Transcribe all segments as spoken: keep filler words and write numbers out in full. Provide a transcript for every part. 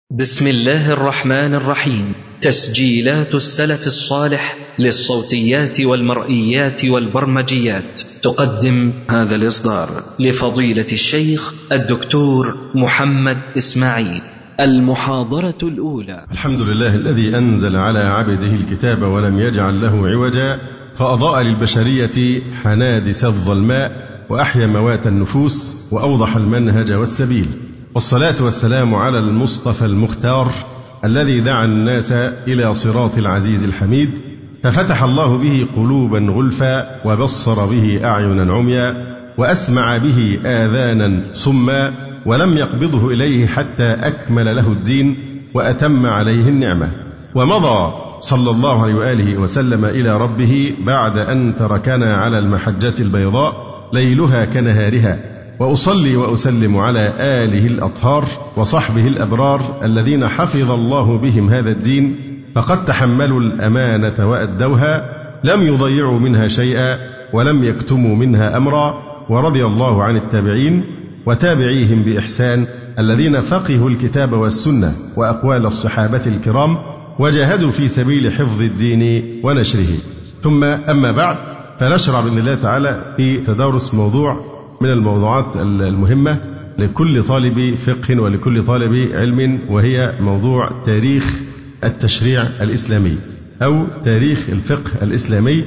بسم الله الرحمن الرحيم. تسجيلات السلف الصالح للصوتيات والمرئيات والبرمجيات تقدم هذا الإصدار لفضيلة الشيخ الدكتور محمد إسماعيل. المحاضرة الأولى. الحمد لله الذي أنزل على عبده الكتاب ولم يجعل له عوجا، فأضاء للبشرية حنادس الظلماء وأحيا موات النفوس وأوضح المنهج والسبيل، والصلاة والسلام على المصطفى المختار الذي دعا الناس إلى صراط العزيز الحميد، ففتح الله به قلوبا غلفا وبصر به أعينا عميا وأسمع به آذانا صما، ولم يقبضه إليه حتى أكمل له الدين وأتم عليه النعمة، ومضى صلى الله عليه وآله وسلم إلى ربه بعد أن تركنا على المحجة البيضاء ليلها كنهارها. وأصلي وأسلم على آله الأطهار وصحبه الأبرار الذين حفظ الله بهم هذا الدين، فقد تحملوا الأمانة وأدوها، لم يضيعوا منها شيئا ولم يكتموا منها أمرا. ورضي الله عن التابعين وتابعيهم بإحسان الذين فقهوا الكتاب والسنة وأقوال الصحابة الكرام وجاهدوا في سبيل حفظ الدين ونشره. ثم أما بعد، فنشرع بإذن الله تعالى في تدارس موضوع من الموضوعات المهمة لكل طالب فقه ولكل طالب علم، وهي موضوع تاريخ التشريع الإسلامي أو تاريخ الفقه الإسلامي،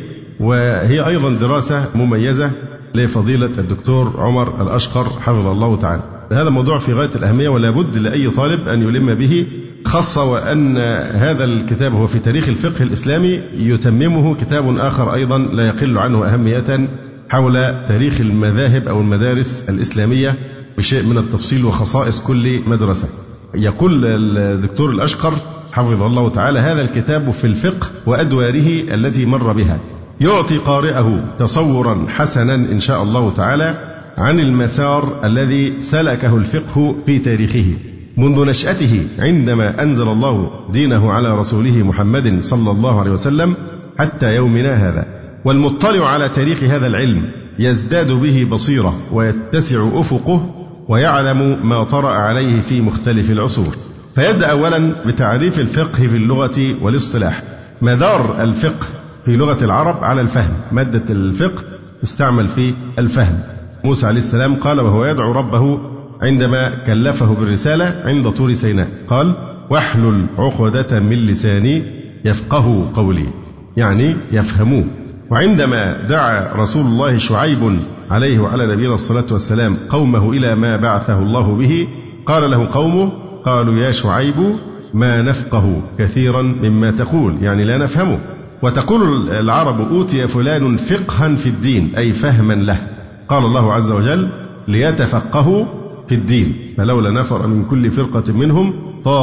وهي أيضا دراسة مميزة لفضيلة الدكتور عمر الأشقر حفظه الله تعالى. هذا موضوع في غاية الأهمية ولا بد لأي طالب أن يلم به، خاصة وأن هذا الكتاب هو في تاريخ الفقه الإسلامي، يتممه كتاب آخر أيضا لا يقل عنه أهمية حول تاريخ المذاهب أو المدارس الإسلامية بشيء من التفصيل وخصائص كل مدرسة. يقول الدكتور الأشقر حفظه الله تعالى: هذا الكتاب في الفقه وأدواره التي مر بها يعطي قارئه تصورا حسنا إن شاء الله تعالى عن المسار الذي سلكه الفقه في تاريخه منذ نشأته عندما أنزل الله دينه على رسوله محمد صلى الله عليه وسلم حتى يومنا هذا. والمطلع على تاريخ هذا العلم يزداد به بصيرة ويتسع أفقه ويعلم ما طرأ عليه في مختلف العصور. فيبدأ أولا بتعريف الفقه في اللغة والاصطلاح. مدار الفقه في لغة العرب على الفهم، مادة الفقه تستعمل في الفهم. موسى عليه السلام قال وهو يدعو ربه عندما كلفه بالرسالة عند طور سيناء، قال: واحلل عقدة من لساني يفقه قولي، يعني يفهموه. وعندما دعا رسول الله شعيب عليه وعلى نبينا الصلاة والسلام قومه إلى ما بعثه الله به، قال له قومه: قالوا يا شعيب ما نفقه كثيرا مما تقول، يعني لا نفهمه. وتقول العرب: أوتي فلان فقها في الدين، أي فهما له. قال الله عز وجل: ليتفقهوا في الدين، فلولا نفر من كل فرقة منهم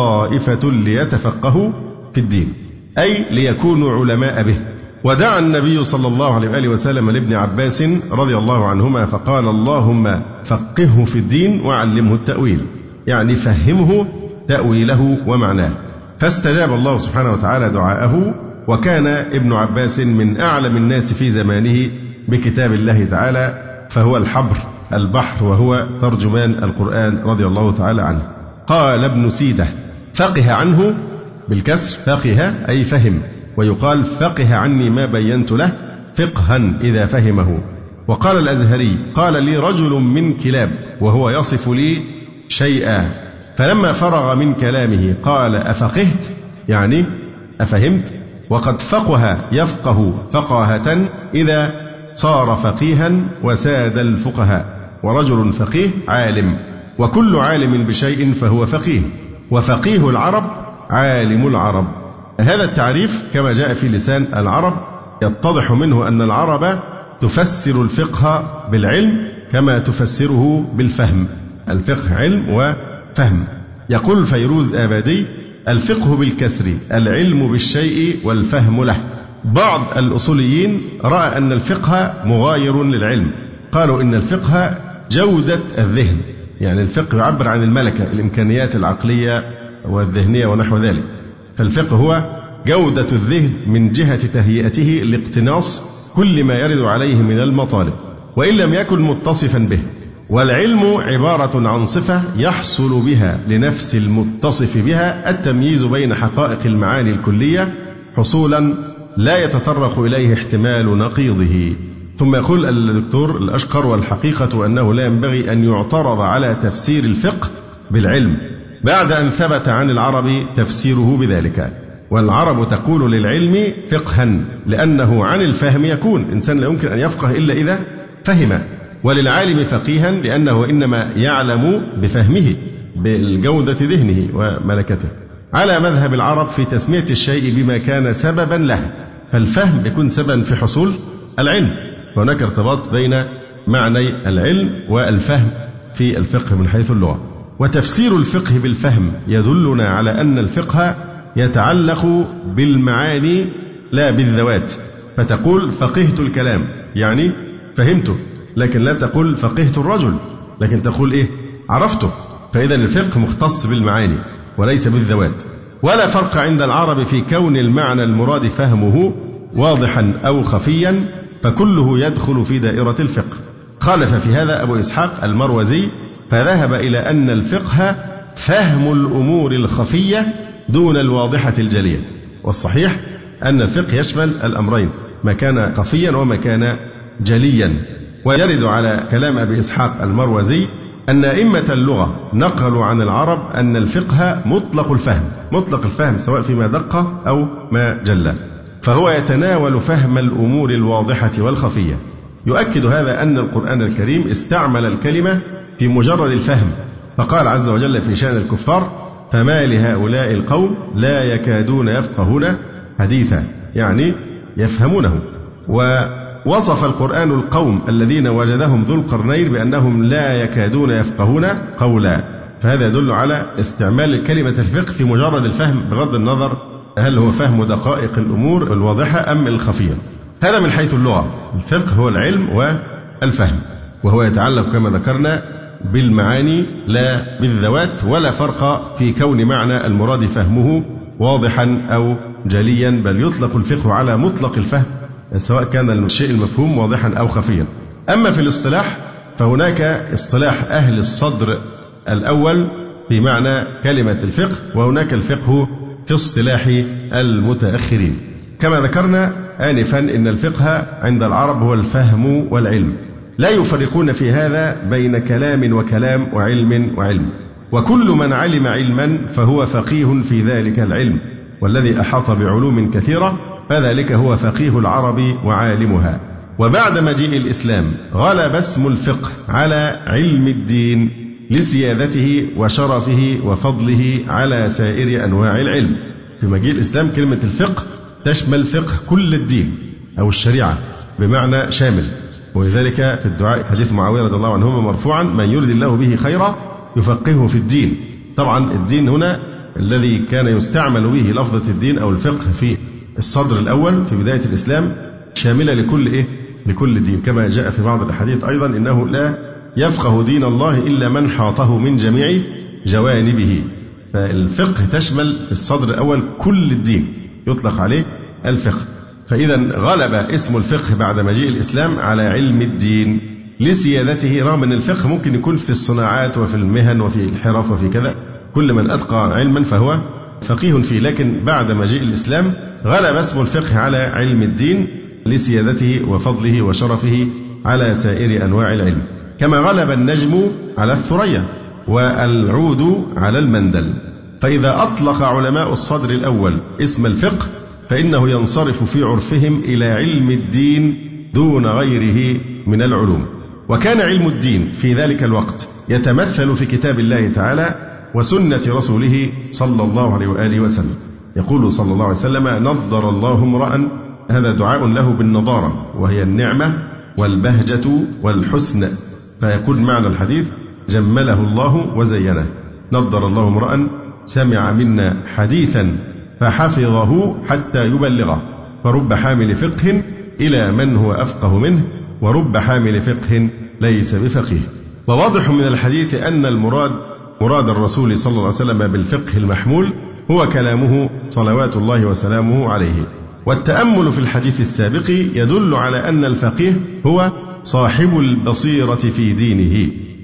طائفة ليتفقهوا في الدين، أي ليكونوا علماء به. ودعا النبي صلى الله عليه وآله وسلم لابن عباس رضي الله عنهما فقال: اللهم فقهه في الدين وعلمه التأويل، يعني فهمه تأويله ومعناه. فاستجاب الله سبحانه وتعالى دعاءه، وكان ابن عباس من أعلم الناس في زمانه بكتاب الله تعالى، فهو الحبر البحر وهو ترجمان القرآن رضي الله تعالى عنه. قال ابن سيدة: فقه عنه بالكسر، فقه أي فهم، ويقال فقه عني ما بينت له فقها إذا فهمه. وقال الأزهري: قال لي رجل من كلاب وهو يصف لي شيئا، فلما فرغ من كلامه قال: أفقهت، يعني أفهمت. وقد فقه يفقه فقاهة إذا صار فقيها وساد الفقهاء. ورجل فقيه عالم، وكل عالم بشيء فهو فقيه، وفقيه العرب عالم العرب. هذا التعريف كما جاء في لسان العرب يتضح منه أن العرب تفسر الفقه بالعلم كما تفسره بالفهم. الفقه علم وفهم. يقول الفيروز آبادي: الفقه بالكسر العلم بالشيء والفهم له. بعض الأصوليين رأى أن الفقه مغاير للعلم، قالوا إن الفقه جودة الذهن، يعني الفقه يعبر عن الملكة، الإمكانيات العقلية والذهنية ونحو ذلك. فالفقه هو جودة الذهن من جهة تهيئته لاقتناص كل ما يرد عليه من المطالب، وإن لم يكن متصفا به. والعلم عبارة عن صفة يحصل بها لنفس المتصف بها التمييز بين حقائق المعاني الكلية حصولا لا يتطرق إليه احتمال نقيضه. ثم يقول الدكتور الأشقر: والحقيقة أنه لا ينبغي أن يعترض على تفسير الفقه بالعلم بعد أن ثبت عن العرب تفسيره بذلك. والعرب تقول للعلم فقها لأنه عن الفهم يكون، إنسان لا يمكن أن يفقه إلا إذا فهم، وللعالم فقيها لأنه إنما يعلم بفهمه بالجودة ذهنه وملكته، على مذهب العرب في تسمية الشيء بما كان سببا له، فالفهم يكون سببا في حصول العلم. وهناك ارتباط بين معني العلم والفهم في الفقه من حيث اللغة. وتفسير الفقه بالفهم يدلنا على أن الفقه يتعلق بالمعاني لا بالذوات، فتقول فقهت الكلام يعني فهمته، لكن لا تقول فقهت الرجل، لكن تقول إيه؟ عرفته. فإذا الفقه مختص بالمعاني وليس بالذوات. ولا فرق عند العرب في كون المعنى المراد فهمه واضحا أو خفيا، فكله يدخل في دائرة الفقه. خالف في هذا أبو إسحاق المروزي فذهب إلى أن الفقه فهم الأمور الخفية دون الواضحة الجلية، والصحيح أن الفقه يشمل الأمرين، ما كان خفيا وما كان جليا. ويرد على كلام أبي إسحاق المروزي أن أئمة اللغة نقلوا عن العرب أن الفقه مطلق الفهم، مطلق الفهم سواء فيما دق أو ما جل، فهو يتناول فهم الأمور الواضحة والخفية. يؤكد هذا أن القرآن الكريم استعمل الكلمة في مجرد الفهم، فقال عز وجل في شأن الكفار: فما لهؤلاء القوم لا يكادون يفقهون حديثا، يعني يفهمونه. ووصف القرآن القوم الذين وجدهم ذو القرنين بأنهم لا يكادون يفقهون قولا، فهذا يدل على استعمال كلمة الفقه في مجرد الفهم بغض النظر هل هو فهم دقائق الأمور الواضحة أم الخفية. هذا من حيث اللغة. الفقه هو العلم والفهم، وهو يتعلق كما ذكرنا بالمعاني لا بالذوات، ولا فرق في كون معنى المراد فهمه واضحا أو جليا، بل يطلق الفقه على مطلق الفهم سواء كان الشيء المفهوم واضحا أو خفيا. أما في الاصطلاح فهناك اصطلاح أهل الصدر الأول بمعنى كلمة الفقه، وهناك الفقه في اصطلاح المتأخرين. كما ذكرنا آنفا إن الفقه عند العرب هو الفهم والعلم، لا يفرقون في هذا بين كلام وكلام وعلم وعلم، وكل من علم علما فهو فقيه في ذلك العلم، والذي أحاط بعلوم كثيرة فذلك هو فقيه العرب وعالمها. وبعد مجيء الإسلام غلب اسم الفقه على علم الدين لسيادته وشرفه وفضله على سائر أنواع العلم. في مجيء الإسلام كلمة الفقه تشمل فقه كل الدين أو الشريعة بمعنى شامل، ولذلك في الدعاء حديث معاوية رضي الله عنهما مرفوعا: من يرد الله به خيرا يفقهه في الدين. طبعا الدين هنا الذي كان يستعمل به لفظة الدين أو الفقه في الصدر الأول في بداية الإسلام شاملة لكل إيه؟ لكل الدين، كما جاء في بعض الحديث أيضا: إنه لا يفقه دين الله إلا من حاطه من جميع جوانبه. فالفقه تشمل في الصدر الأول كل الدين، يطلق عليه الفقه. فإذا غلب اسم الفقه بعد مجيء الإسلام على علم الدين لسيادته، رغم أن الفقه ممكن يكون في الصناعات وفي المهن وفي الحرف وفي كذا، كل من أتقى علما فهو فقيه فيه، لكن بعد مجيء الإسلام غلب اسم الفقه على علم الدين لسيادته وفضله وشرفه على سائر أنواع العلم، كما غلب النجم على الثريا والعود على المندل. فإذا أطلق علماء الصدر الأول اسم الفقه فإنه ينصرف في عرفهم إلى علم الدين دون غيره من العلوم. وكان علم الدين في ذلك الوقت يتمثل في كتاب الله تعالى وسنة رسوله صلى الله عليه وآله وسلم. يقول صلى الله عليه وسلم: نضر الله امرأ، هذا دعاء له بالنضارة وهي النعمة والبهجة والحسن، فيكون معنى الحديث: جمله الله وزينه. نضر الله امرأ سمع منا حديثا فحفظه حتى يبلغه، فرب حامل فقه إلى من هو أفقه منه، ورب حامل فقه ليس بفقيه. وواضح من الحديث أن المراد مراد الرسول صلى الله عليه وسلم بالفقه المحمول هو كلامه صلوات الله وسلامه عليه. والتأمل في الحديث السابق يدل على أن الفقيه هو صاحب البصيرة في دينه،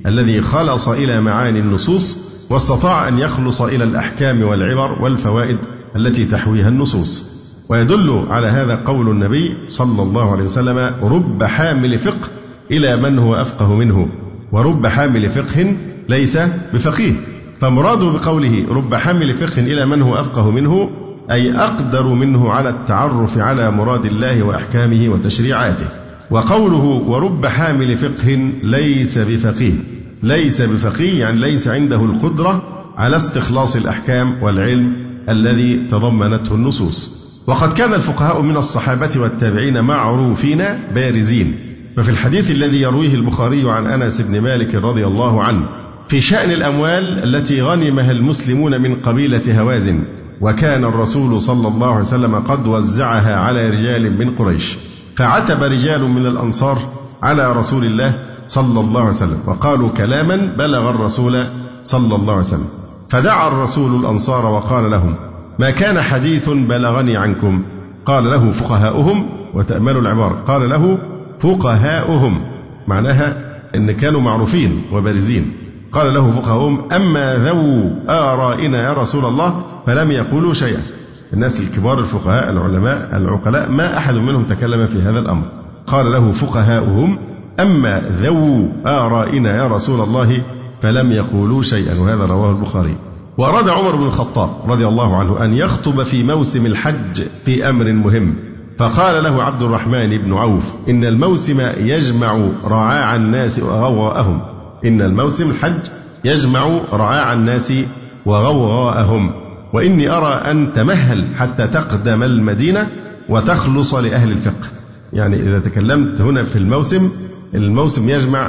الذي خلص إلى معاني النصوص واستطاع أن يخلص إلى الأحكام والعبر والفوائد التي تحويها النصوص. ويدل على هذا قول النبي صلى الله عليه وسلم: رب حامل فقه إلى من هو أفقه منه، ورب حامل فقه ليس بفقيه. فمراده بقوله رب حامل فقه إلى من هو أفقه منه أي أقدر منه على التعرف على مراد الله وأحكامه وتشريعاته. وقوله ورب حامل فقه ليس بفقيه، ليس بفقيه يعني ليس عنده القدرة على استخلاص الأحكام والعلم الذي تضمنته النصوص. وقد كان الفقهاء من الصحابة والتابعين معروفين بارزين. ففي الحديث الذي يرويه البخاري عن أنس بن مالك رضي الله عنه في شأن الأموال التي غنمها المسلمون من قبيلة هوازن، وكان الرسول صلى الله عليه وسلم قد وزعها على رجال من قريش، فعتب رجال من الأنصار على رسول الله صلى الله عليه وسلم وقالوا كلاما بلغ الرسول صلى الله عليه وسلم، فدعا الرسول الأنصار وقال لهم: ما كان حديث بلغني عنكم؟ قال له: فقهاؤهم. وتأملوا العبارة، قال له فقهاؤهم، معناها أن كانوا معروفين وبارزين. قال له فقهاؤهم: أما ذو آرائنا يا رسول الله فلم يقولوا شيئا. الناس الكبار الفقهاء العلماء العقلاء ما أحد منهم تكلم في هذا الأمر. قال له فقهاؤهم: أما ذو آرائنا يا رسول الله فلم يقولوا شيئا. وهذا رواه البخاري. وأراد عمر بن الخطاب رضي الله عنه أن يخطب في موسم الحج في أمر مهم، فقال له عبد الرحمن بن عوف: إن الموسم يجمع رعاع الناس وغوغاءهم. إن الموسم الحج يجمع رعاع الناس وغوغاءهم، وإني أرى أن تمهل حتى تقدم المدينة وتخلص لأهل الفقه. يعني إذا تكلمت هنا في الموسم، الموسم يجمع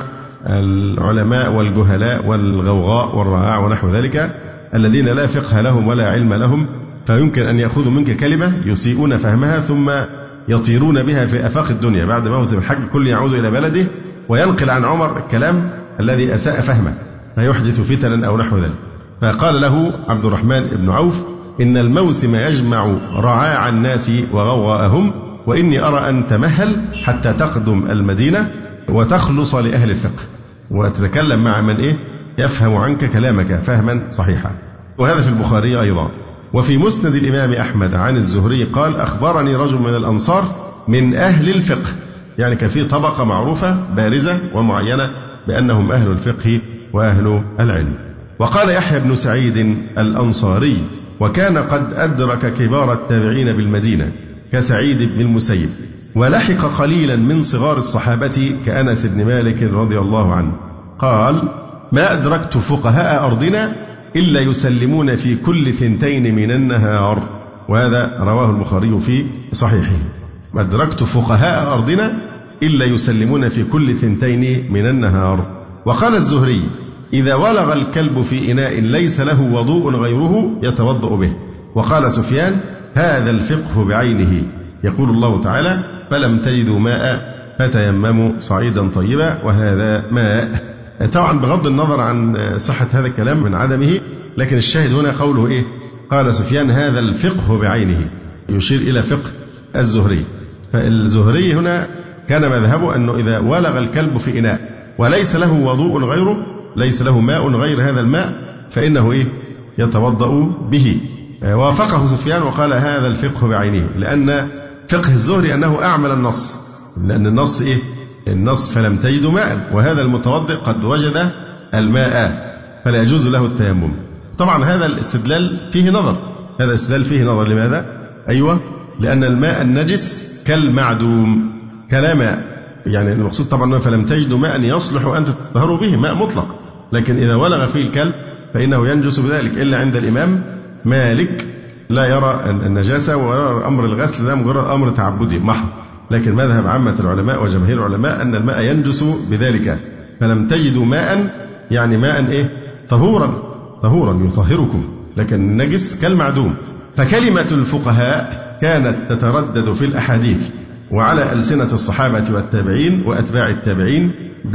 العلماء والجهلاء والغوغاء والرعاع ونحو ذلك الذين لا فقه لهم ولا علم لهم، فيمكن أن يأخذوا منك كلمة يسيئون فهمها ثم يطيرون بها في آفاق الدنيا. بعد موسم الحج كل يعود إلى بلده وينقل عن عمر الكلام الذي أساء فهمه فيحدث فتنا أو نحو ذلك. فقال له عبد الرحمن بن عوف: إن الموسم يجمع رعاع الناس وغوغاءهم، وإني أرى أن تمهل حتى تقدم المدينة وتخلص لأهل الفقه وتتكلم مع من إيه يفهم عنك كلامك فهما صحيحا. وهذا في البخاري أيضا. وفي مسند الإمام أحمد عن الزهري قال: أخبرني رجل من الأنصار من أهل الفقه، يعني كان في طبقة معروفة بارزة ومعينة بأنهم أهل الفقه وأهل العلم. وقال يحيى بن سعيد الأنصاري: وكان قد أدرك كبار التابعين بالمدينة كسعيد بن المسيب، ولحق قليلا من صغار الصحابة كأنس بن مالك رضي الله عنه. قال: ما أدركت فقهاء أرضنا إلا يسلمون في كل ثنتين من النهار. وهذا رواه البخاري في صحيحه. ما أدركت فقهاء أرضنا إلا يسلمون في كل ثنتين من النهار. وقال الزهري: إذا ولغ الكلب في إناء ليس له وضوء غيره يتوضأ به. وقال سفيان: هذا الفقه بعينه. يقول الله تعالى: فلم تجدوا ماء فتيمموا صعيدا طيبا، وهذا ماء. طبعا بغض النظر عن صحة هذا الكلام من عدمه، لكن الشاهد هنا قوله إيه؟ قال سفيان: هذا الفقه بعينه، يشير إلى فقه الزهري. فالزهري هنا كان مذهبه أنه إذا ولغ الكلب في إناء وليس له وضوء غيره، ليس له ماء غير هذا الماء، فإنه إيه؟ يتوضأ به. وافقه سفيان وقال: هذا الفقه بعينه، لأن فقه الزهري أنه أعمل النص، لأن النص إيه؟ النص فلم تجدوا ماء، وهذا المتوضئ قد وجد الماء فلا يجوز له التيمم. طبعا هذا الاستدلال فيه نظر، هذا الاستدلال فيه نظر. لماذا؟ أيوة، لأن الماء النجس كالمعدوم كلا ماء، يعني المقصود طبعا فلم تجدوا ماء يصلح أن تطهروا به، ماء مطلق. لكن إذا ولغ فيه الكلب فإنه ينجس بذلك، إلا عند الإمام مالك لا يرى النجاسة ويرى أمر الغسل ده مجرد أمر تعبدي محض. لكن مذهب عامة العلماء وجماهير العلماء أن الماء ينجس بذلك. فلم تجدوا ماء يعني ماء إيه؟ طهورا، طهورا يطهركم، لكن النجس كالمعدوم. فكلمة الفقهاء كانت تتردد في الأحاديث وعلى ألسنة الصحابة والتابعين وأتباع التابعين،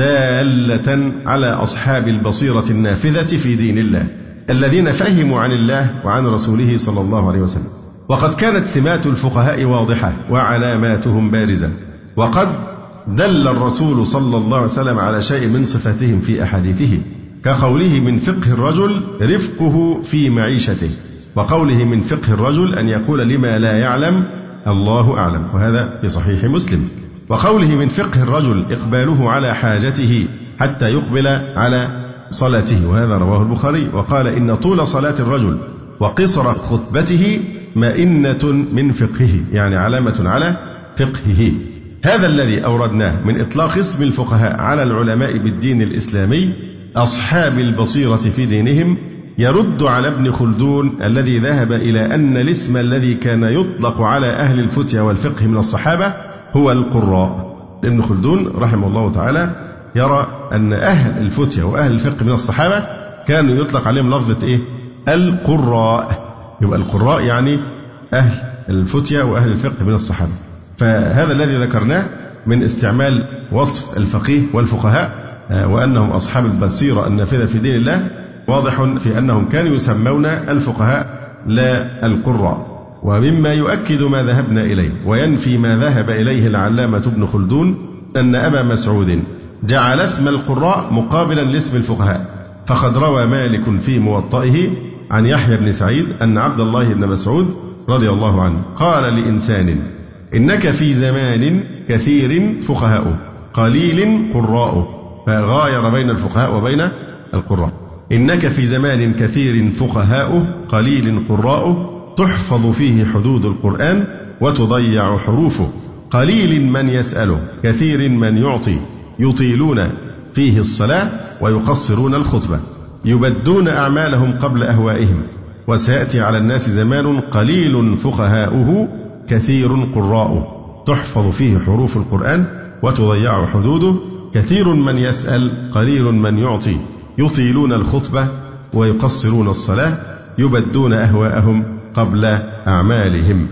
دالة على أصحاب البصيرة النافذة في دين الله الذين فهموا عن الله وعن رسوله صلى الله عليه وسلم. وقد كانت سمات الفقهاء واضحة وعلاماتهم بارزة، وقد دل الرسول صلى الله عليه وسلم على شيء من صفاتهم في أحاديثه، كقوله من فقه الرجل رفقه في معيشته، وقوله من فقه الرجل أن يقول لما لا يعلم الله أعلم، وهذا في صحيح مسلم. وقوله من فقه الرجل إقباله على حاجته حتى يقبل على صلاته، وهذا رواه البخاري. وقال إن طول صلاة الرجل وقصر خطبته مئنة من فقهه، يعني علامة على فقهه. هذا الذي أوردناه من إطلاق اسم الفقهاء على العلماء بالدين الإسلامي أصحاب البصيرة في دينهم يرد على ابن خلدون الذي ذهب إلى أن الاسم الذي كان يطلق على أهل الفتيا والفقه من الصحابة هو القراء. ابن خلدون رحمه الله تعالى يرى أن أهل الفتيا وأهل الفقه من الصحابة كانوا يطلق عليهم لفظة إيه؟ القراء. يبقى القراء يعني أهل الفتيا وأهل الفقه من الصحابة. فهذا الذي ذكرناه من استعمال وصف الفقيه والفقهاء وأنهم أصحاب البصيرة النافذة في دين الله واضح في أنهم كانوا يسمون الفقهاء لا القراء. ومما يؤكد ما ذهبنا إليه وينفي ما ذهب إليه العلامة ابن خلدون أن أبا مسعود جعل اسم القراء مقابلا لاسم الفقهاء، فقد روى مالك في موطئه عن يحيى بن سعيد أن عبد الله بن مسعود رضي الله عنه قال لإنسان إنك في زمان كثير فقهاء قليل قراء، فغاير بين الفقهاء وبين القراء. إنك في زمان كثير فقهاء قليل قراء تحفظ فيه حدود القرآن وتضيع حروفه، قليل من يسأله كثير من يعطي، يطيلون فيه الصلاة ويقصرون الخطبة، يبدون أعمالهم قبل أهوائهم. وسيأتي على الناس زمان قليل فقهاؤه كثير قراء تحفظ فيه حروف القرآن وتضيع حدوده، كثير من يسأل قليل من يعطي، يطيلون الخطبة ويقصرون الصلاة، يبدون أهواءهم قبل أعمالهم.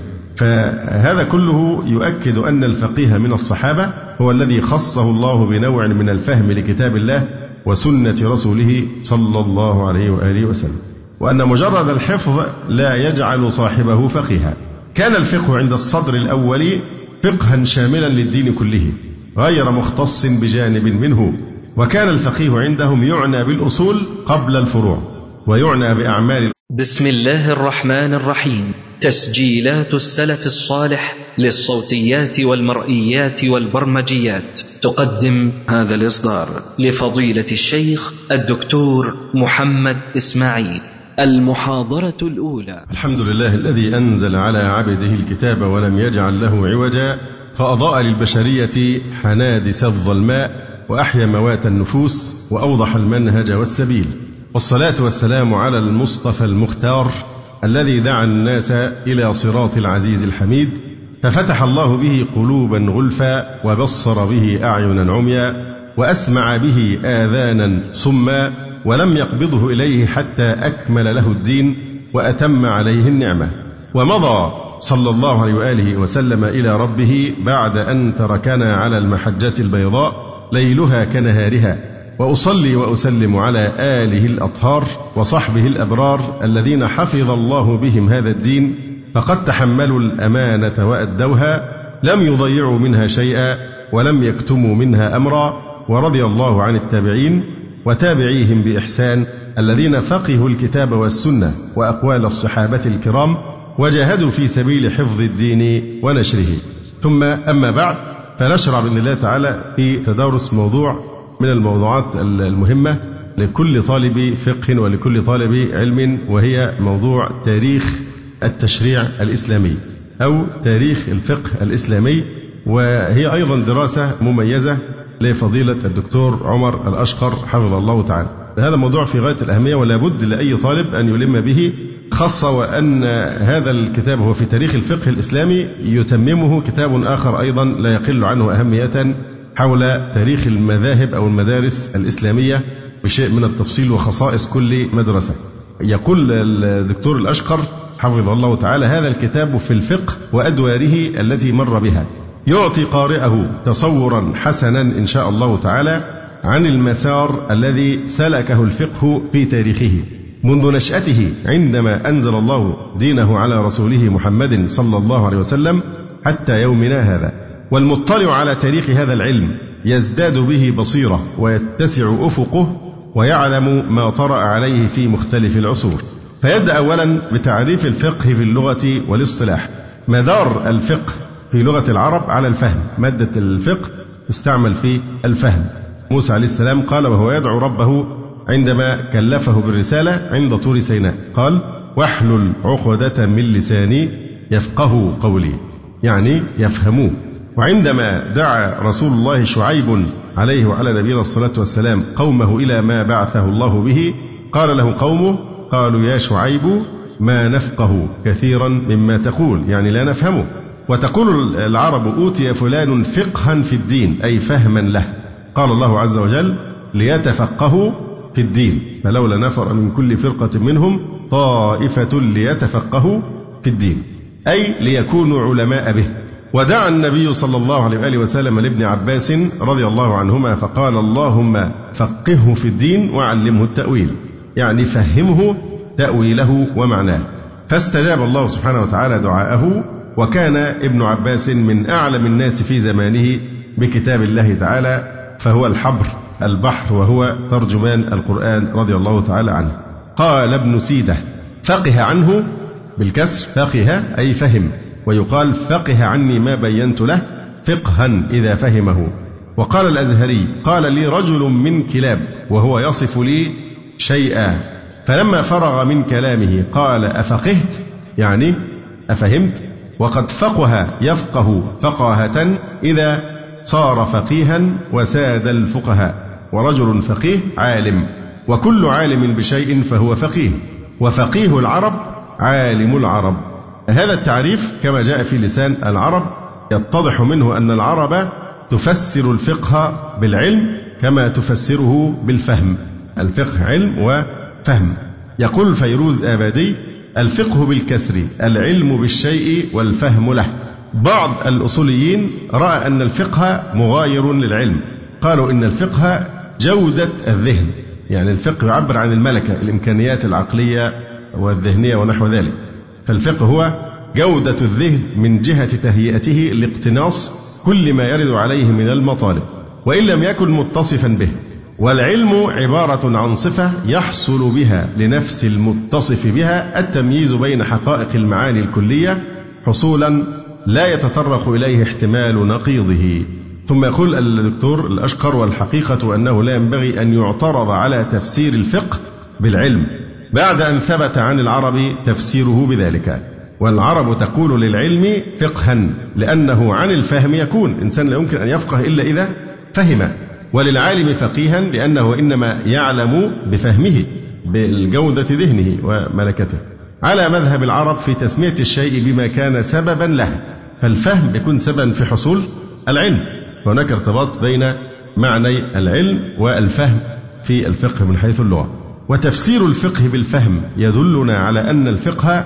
فهذا كله يؤكد أن الفقيه من الصحابة هو الذي خصه الله بنوع من الفهم لكتاب الله وسنة رسوله صلى الله عليه وآله وسلم، وأن مجرد الحفظ لا يجعل صاحبه فقيها. كان الفقه عند الصدر الأول فقها شاملا للدين كله غير مختص بجانب منه، وكان الفقيه عندهم يعنى بالأصول قبل الفروع ويعنى بأعمال. بسم الله الرحمن الرحيم. تسجيلات السلف الصالح للصوتيات والمرئيات والبرمجيات تقدم هذا الإصدار لفضيلة الشيخ الدكتور محمد إسماعيل. المحاضرة الأولى. الحمد لله الذي أنزل على عبده الكتاب ولم يجعل له عوجا، فأضاء للبشرية حنادس الظلماء وأحيا موات النفوس وأوضح المنهج والسبيل، والصلاة والسلام على المصطفى المختار الذي دعا الناس إلى صراط العزيز الحميد، ففتح الله به قلوبا غلفا وبصر به أعينا عميا وأسمع به آذانا صما، ولم يقبضه إليه حتى أكمل له الدين وأتم عليه النعمة. ومضى صلى الله عليه وآله وسلم إلى ربه بعد أن تركنا على المحجة البيضاء ليلها كنهارها، وأصلي وأسلم على آله الأطهار وصحبه الأبرار الذين حفظ الله بهم هذا الدين، فقد تحملوا الأمانة وأدوها، لم يضيعوا منها شيئا ولم يكتموا منها أمرا. ورضي الله عن التابعين وتابعيهم بإحسان الذين فقهوا الكتاب والسنة وأقوال الصحابة الكرام وجاهدوا في سبيل حفظ الدين ونشره. ثم أما بعد، فنشرع بإذن الله تعالى في تدارس موضوع من الموضوعات المهمة لكل طالب فقه ولكل طالب علم، وهي موضوع تاريخ التشريع الإسلامي أو تاريخ الفقه الإسلامي، وهي أيضا دراسة مميزة لفضيلة الدكتور عمر الأشقر حفظه الله تعالى. هذا موضوع في غاية الأهمية ولا بد لأي طالب أن يلم به، خاصة وأن هذا الكتاب هو في تاريخ الفقه الإسلامي، يتممه كتاب آخر أيضا لا يقل عنه أهمية حول تاريخ المذاهب أو المدارس الإسلامية بشيء من التفصيل وخصائص كل مدرسة. يقول الدكتور الأشقر حفظه الله تعالى: هذا الكتاب في الفقه وأدواره التي مر بها يعطي قارئه تصورا حسنا إن شاء الله تعالى عن المسار الذي سلكه الفقه في تاريخه منذ نشأته عندما أنزل الله دينه على رسوله محمد صلى الله عليه وسلم حتى يومنا هذا. والمطلع على تاريخ هذا العلم يزداد به بصيرة ويتسع أفقه ويعلم ما طرأ عليه في مختلف العصور. فيبدأ أولا بتعريف الفقه في اللغة والاصطلاح. مدار الفقه في لغة العرب على الفهم، مادة الفقه تستعمل في الفهم. موسى عليه السلام قال وهو يدعو ربه عندما كلفه بالرسالة عند طور سيناء، قال واحلل عقدة من لساني يفقه قولي، يعني يفهموه. وعندما دعا رسول الله شعيب عليه وعلى نبينا الصلاة والسلام قومه إلى ما بعثه الله به، قال له قومه قالوا يا شعيب ما نفقه كثيرا مما تقول، يعني لا نفهمه. وتقول العرب أوتي فلان فقها في الدين، أي فهما له. قال الله عز وجل ليتفقهوا في الدين، فلولا نفر من كل فرقة منهم طائفة ليتفقهوا في الدين، أي ليكونوا علماء به. ودعا النبي صلى الله عليه وآله وسلم لابن عباس رضي الله عنهما فقال اللهم فقهه في الدين وعلمه التأويل، يعني فهمه تأويله ومعناه. فاستجاب الله سبحانه وتعالى دعاءه، وكان ابن عباس من أعلم الناس في زمانه بكتاب الله تعالى، فهو الحبر البحر وهو ترجمان القرآن رضي الله تعالى عنه. قال ابن سيدة فقه عنه بالكسر، فقه أي فهم، ويقال فقه عني ما بينت له فقها إذا فهمه. وقال الأزهري قال لي رجل من كلاب وهو يصف لي شيئا، فلما فرغ من كلامه قال أفقهت، يعني أفهمت؟ وقد فقه يفقه فقاهة إذا صار فقيها وساد الفقهاء. ورجل فقيه عالم، وكل عالم بشيء فهو فقيه، وفقيه العرب عالم العرب. هذا التعريف كما جاء في لسان العرب يتضح منه أن العرب تفسر الفقه بالعلم كما تفسره بالفهم. الفقه علم وفهم. يقول فيروز آبادي الفقه بالكسر العلم بالشيء والفهم له. بعض الأصوليين رأى أن الفقه مغاير للعلم، قالوا إن الفقه جودة الذهن، يعني الفقه يعبر عن الملكة، الإمكانيات العقلية والذهنية ونحو ذلك. فالفقه هو جودة الذهن من جهة تهيئته لاقتناص كل ما يرد عليه من المطالب، وإن لم يكن متصفا به. والعلم عبارة عن صفة يحصل بها لنفس المتصف بها التمييز بين حقائق المعاني الكلية حصولا لا يتطرق إليه احتمال نقيضه. ثم يقول الدكتور الأشقر والحقيقة أنه لا ينبغي أن يعترض على تفسير الفقه بالعلم بعد أن ثبت عن العرب تفسيره بذلك. والعرب تقول للعلم فقها لأنه عن الفهم يكون، إنسان لا يمكن أن يفقه إلا إذا فهم. وللعالم فقيها لأنه إنما يعلم بفهمه بالجودة ذهنه وملكته، على مذهب العرب في تسمية الشيء بما كان سببا له. فالفهم يكون سببا في حصول العلم، وهناك ارتباط بين معني العلم والفهم في الفقه من حيث اللغة. وتفسير الفقه بالفهم يدلنا على أن الفقه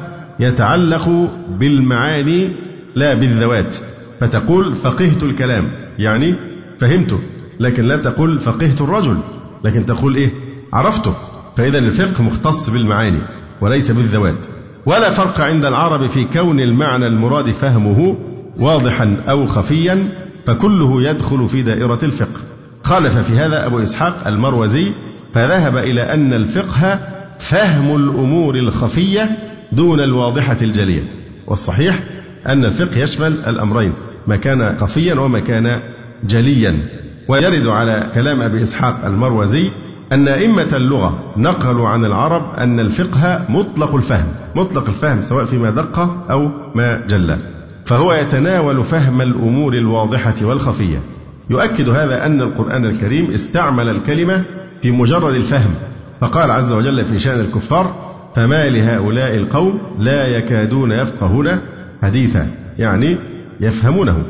يتعلق بالمعاني لا بالذوات. فتقول فقهت الكلام يعني فهمته، لكن لا تقول فقهت الرجل، لكن تقول إيه عرفته. فإذا الفقه مختص بالمعاني وليس بالذوات. ولا فرق عند العرب في كون المعنى المراد فهمه واضحا أو خفيا، فكله يدخل في دائرة الفقه. خالف في هذا أبو إسحاق المروزي فذهب إلى أن الفقه فهم الأمور الخفية دون الواضحة الجلية. والصحيح أن الفقه يشمل الأمرين، ما كان خفيا وما كان جليا. ويرد على كلام أبي إسحاق المروزي أن أئمة اللغة نقلوا عن العرب أن الفقه مطلق الفهم، مطلق الفهم سواء فيما دق أو ما جل، فهو يتناول فهم الأمور الواضحة والخفية. يؤكد هذا أن القرآن الكريم استعمل الكلمة في مجرد الفهم، فقال عز وجل في شأن الكفار فما لهؤلاء القوم لا يكادون يفقهون حديثا، يعني يفهمونه.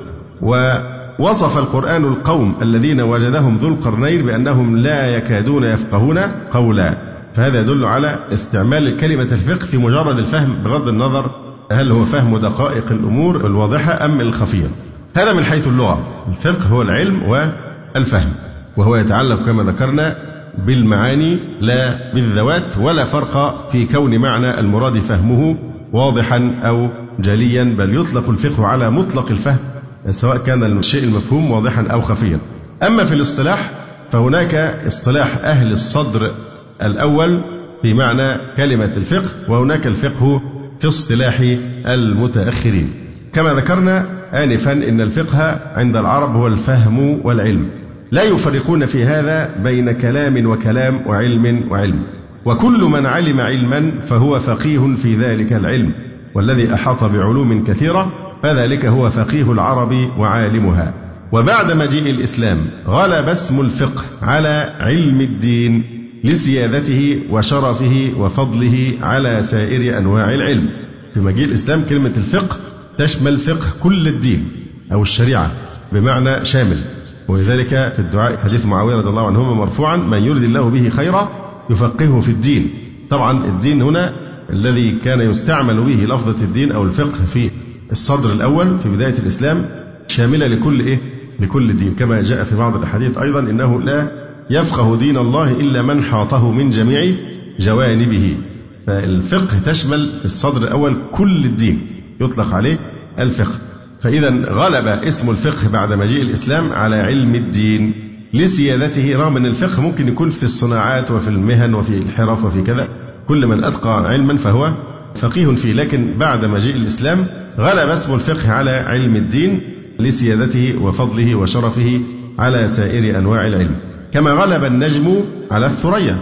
ووصف القرآن القوم الذين وجدهم ذو القرنين بأنهم لا يكادون يفقهون قولا، فهذا يدل على استعمال كلمة الفقه في مجرد الفهم بغض النظر هل هو فهم دقائق الأمور الواضحة أم الخفية. هذا من حيث اللغة. الفقه هو العلم والفهم، وهو يتعلق كما ذكرنا بالمعاني لا بالذوات، ولا فرق في كون معنى المراد فهمه واضحا أو جليا، بل يطلق الفقه على مطلق الفهم سواء كان الشيء المفهوم واضحا أو خفيا. أما في الاصطلاح فهناك اصطلاح أهل الصدر الأول بمعنى كلمة الفقه، وهناك الفقه في اصطلاح المتأخرين. كما ذكرنا آنفا إن الفقه عند العرب هو الفهم والعلم، لا يفرقون في هذا بين كلام وكلام وعلم وعلم، وكل من علم علما فهو فقيه في ذلك العلم، والذي أحاط بعلوم كثيرة فذلك هو فقيه العرب وعالمها. وبعد مجيء الإسلام غلب اسم الفقه على علم الدين لزيادته وشرفه وفضله على سائر أنواع العلم. في مجيء الإسلام كلمة الفقه تشمل فقه كل الدين أو الشريعة بمعنى شامل، ولذلك في الدعاء حديث معاوية رضي الله عنهما مرفوعا: من يرد الله به خيرا يفقهه في الدين. طبعا الدين هنا الذي كان يستعمل به لفظة الدين أو الفقه في الصدر الأول في بداية الإسلام شاملة لكل إيه؟ لكل الدين، كما جاء في بعض الحديث أيضا: إنه لا يفقه دين الله إلا من حاطه من جميع جوانبه. فالفقه تشمل في الصدر الأول كل الدين، يطلق عليه الفقه. فإذا غلب اسم الفقه بعد مجيء الإسلام على علم الدين لسيادته، رغم أن الفقه ممكن يكون في الصناعات وفي المهن وفي الحرف وفي كذا، كل من أتقى علما فهو فقيه فيه، لكن بعد مجيء الإسلام غلب اسم الفقه على علم الدين لسيادته وفضله وشرفه على سائر أنواع العلم، كما غلب النجم على الثريا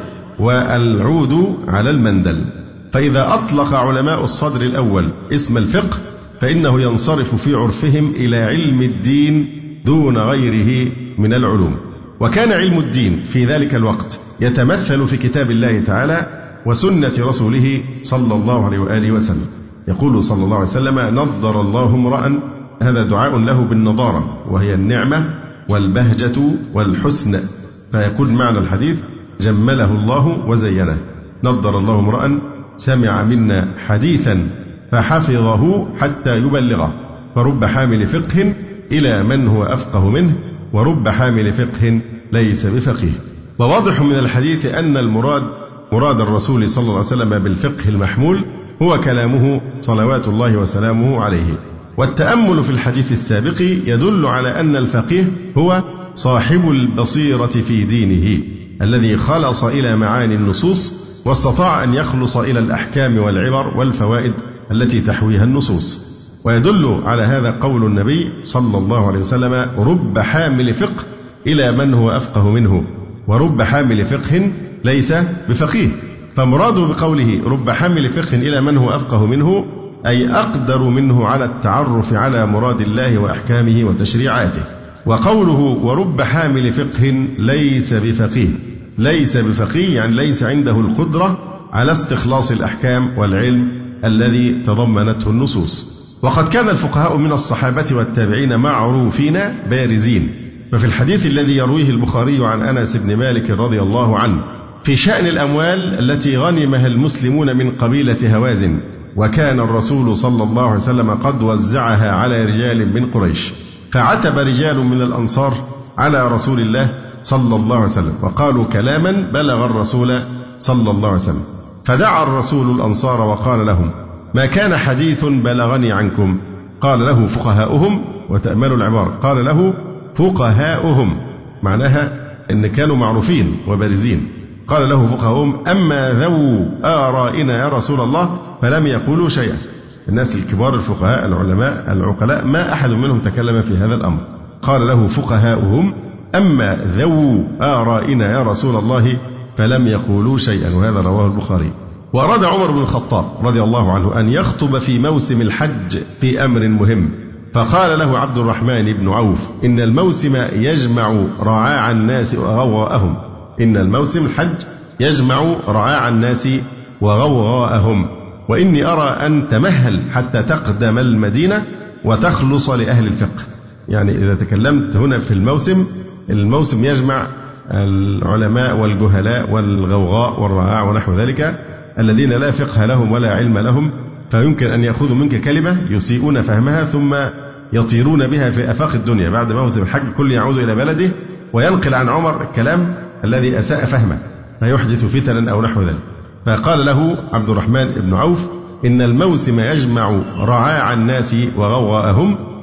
والعود على المندل. فإذا أطلق علماء الصدر الأول اسم الفقه فإنه ينصرف في عرفهم إلى علم الدين دون غيره من العلوم. وكان علم الدين في ذلك الوقت يتمثل في كتاب الله تعالى وسنة رسوله صلى الله عليه وآله وسلم. يقول صلى الله عليه وسلم: نضر الله امرأ، هذا دعاء له بالنضارة وهي النعمة والبهجة والحسن. فيقول معنى الحديث: جمله الله وزينه. نضر الله امرأ سمع منا حديثا فحفظه حتى يبلغه، فرب حامل فقه إلى من هو أفقه منه، ورب حامل فقه ليس بفقيه. وواضح من الحديث أن المراد مراد الرسول صلى الله عليه وسلم بالفقه المحمول هو كلامه صلوات الله وسلامه عليه. والتأمل في الحديث السابق يدل على أن الفقيه هو صاحب البصيرة في دينه الذي خلص إلى معاني النصوص واستطاع أن يخلص إلى الأحكام والعبر والفوائد التي تحويها النصوص. ويدل على هذا قول النبي صلى الله عليه وسلم: رب حامل فقه إلى من هو أفقه منه، ورب حامل فقه ليس بفقيه. فمراده بقوله رب حامل فقه إلى من هو أفقه منه أي أقدر منه على التعرف على مراد الله وأحكامه وتشريعاته. وقوله ورب حامل فقه ليس بفقيه، ليس بفقيه يعني ليس عنده القدرة على استخلاص الأحكام والعلم الذي تضمنته النصوص. وقد كان الفقهاء من الصحابة والتابعين معروفين بارزين. ففي الحديث الذي يرويه البخاري عن أنس بن مالك رضي الله عنه في شأن الأموال التي غنمها المسلمون من قبيلة هوازن، وكان الرسول صلى الله عليه وسلم قد وزعها على رجال من قريش، فعتب رجال من الأنصار على رسول الله صلى الله عليه وسلم وقالوا كلاما بلغ الرسول صلى الله عليه وسلم، فدعا الرسول الأنصار وقال لهم: ما كان حديث بلغني عنكم؟ قال له: فقهاؤهم. وتأملوا العبارة، قال له فقهاؤهم، معناها أن كانوا معروفين وبارزين. قال له فقهاؤهم: أما ذو آرائنا يا رسول الله فلم يقولوا شيئا. الناس الكبار الفقهاء العلماء العقلاء ما أحد منهم تكلم في هذا الأمر. قال له فقهاؤهم: أما ذو آرائنا يا رسول الله فلم يقولوا شيئا. وهذا رواه البخاري. وأراد عمر بن الخطاب رضي الله عنه أن يخطب في موسم الحج في أمر مهم، فقال له عبد الرحمن بن عوف: إن الموسم يجمع رعاع الناس وغوغاءهم. إن الموسم الحج يجمع رعاع الناس وغوغاءهم، وإني أرى أن تمهل حتى تقدم المدينة وتخلص لأهل الفقه. يعني إذا تكلمت هنا في الموسم، الموسم يجمع العلماء والجهلاء والغوغاء والرعاع ونحو ذلك الذين لا فقه لهم ولا علم لهم، فيمكن أن يأخذوا منك كلمة يسيئون فهمها ثم يطيرون بها في آفاق الدنيا. بعد موسم الحج كل يعود إلى بلده وينقل عن عمر الكلام الذي أساء فهمه فيحدث فتنا أو نحو ذلك. فقال له عبد الرحمن بن عوف: إن الموسم يجمع رعاع الناس وغوغاءهم،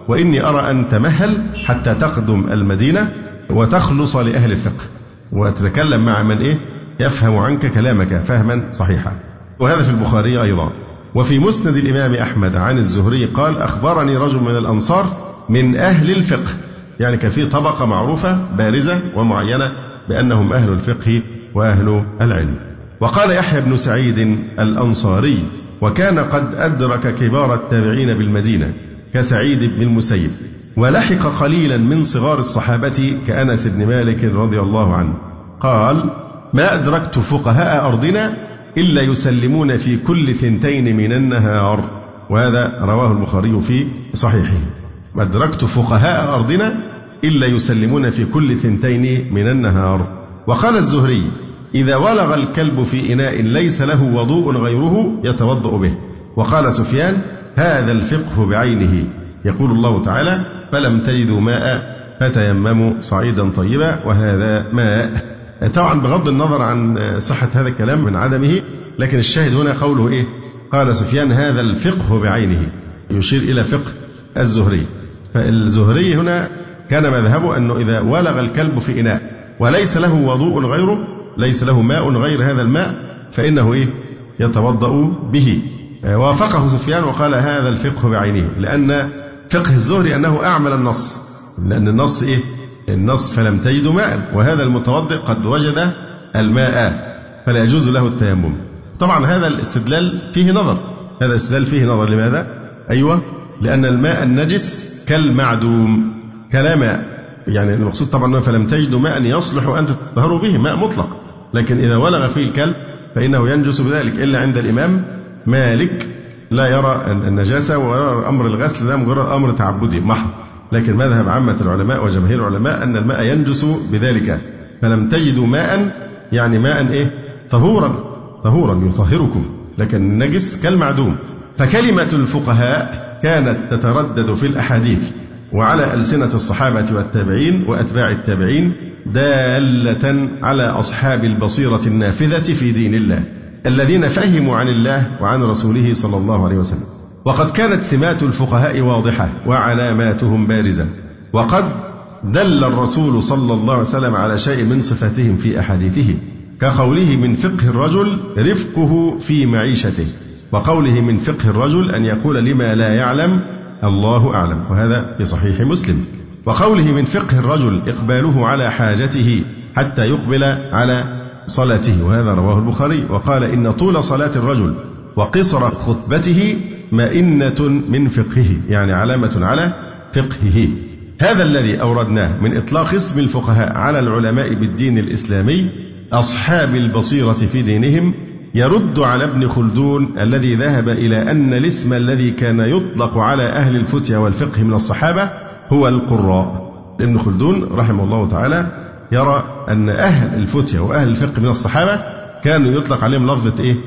وإني أرى أن تمهل حتى تقدم المدينة وتخلص لأهل الفقه وتتكلم مع من إيه يفهم عنك كلامك فهما صحيحا. وهذا في البخاري أيضا. وفي مسند الإمام أحمد عن الزهري قال أخبرني رجل من الأنصار من أهل الفقه، يعني كان في طبقة معروفة بارزة ومعينة بأنهم أهل الفقه وأهل العلم. وقال يحيى بن سعيد الأنصاري وكان قد أدرك كبار التابعين بالمدينة كسعيد بن المسيب، ولحق قليلا من صغار الصحابة كأنس بن مالك رضي الله عنه. قال ما أدركت فقهاء أرضنا إلا يسلمون في كل ثنتين من النهار. وهذا رواه البخاري في صحيحه. ما أدركت فقهاء أرضنا إلا يسلمون في كل ثنتين من النهار. وقال الزهري إذا ولغ الكلب في إناء ليس له وضوء غيره يتوضأ به. وقال سفيان هذا الفقه بعينه. يقول الله تعالى فلم تجدوا ماء فتيمموا صعيدا طيبا وهذا ماء. طبعا بغض النظر عن صحة هذا الكلام من عدمه، لكن الشاهد هنا قوله إيه؟ قال سفيان هذا الفقه بعينه، يشير إلى فقه الزهري. فالزهري هنا كان مذهبه أنه إذا ولغ الكلب في إناء وليس له وضوء غيره، ليس له ماء غير هذا الماء، فإنه إيه؟ يتوضأ به. وافقه سفيان وقال هذا الفقه بعينه، لأن فقه الزهري أنه أعمل النص، لأن النص إيه؟ النص فلم تجدوا ماء، وهذا المتوضئ قد وجد الماء فلا يجوز له التيمم. طبعا هذا الاستدلال فيه نظر، هذا الاستدلال فيه نظر. لماذا؟ أيوة لأن الماء النجس كالمعدوم كلا ماء، يعني المقصود طبعا فلم تجدوا ماء يصلح أن تطهروا به، ماء مطلق، لكن إذا ولغ فيه الكلب فإنه ينجس بذلك، إلا عند الإمام مالك لا يرى النجاسة ويرى أمر الغسل ده مجرد أمر تعبدي محض، لكن مذهب عامة العلماء وجماهير العلماء أن الماء ينجس بذلك. فلم تجدوا ماء يعني ماء إيه؟ طهورا طهورا يطهركم، لكن النجس كالمعدوم. فكلمة الفقهاء كانت تتردد في الأحاديث وعلى ألسنة الصحابة والتابعين وأتباع التابعين دالة على أصحاب البصيرة النافذة في دين الله الذين فهموا عن الله وعن رسوله صلى الله عليه وسلم. وقد كانت سمات الفقهاء واضحة وعلاماتهم بارزة، وقد دل الرسول صلى الله عليه وسلم على شيء من صفاتهم في أحاديثه، كقوله من فقه الرجل رفقه في معيشته، وقوله من فقه الرجل أن يقول لما لا يعلم الله أعلم، وهذا في صحيح مسلم. وقوله من فقه الرجل إقباله على حاجته حتى يقبل على صلاته، وهذا رواه البخاري. وقال إن طول صلاة الرجل وقصر خطبته مئنة من فقهه، يعني علامة على فقهه. هذا الذي أوردناه من إطلاق اسم الفقهاء على العلماء بالدين الإسلامي أصحاب البصيرة في دينهم يرد على ابن خلدون الذي ذهب إلى أن الاسم الذي كان يطلق على أهل الفتيا والفقه من الصحابة هو القراء. ابن خلدون رحمه الله تعالى يرى أن أهل الفتيا وأهل الفقه من الصحابة كانوا يطلق عليهم لفظة إيه؟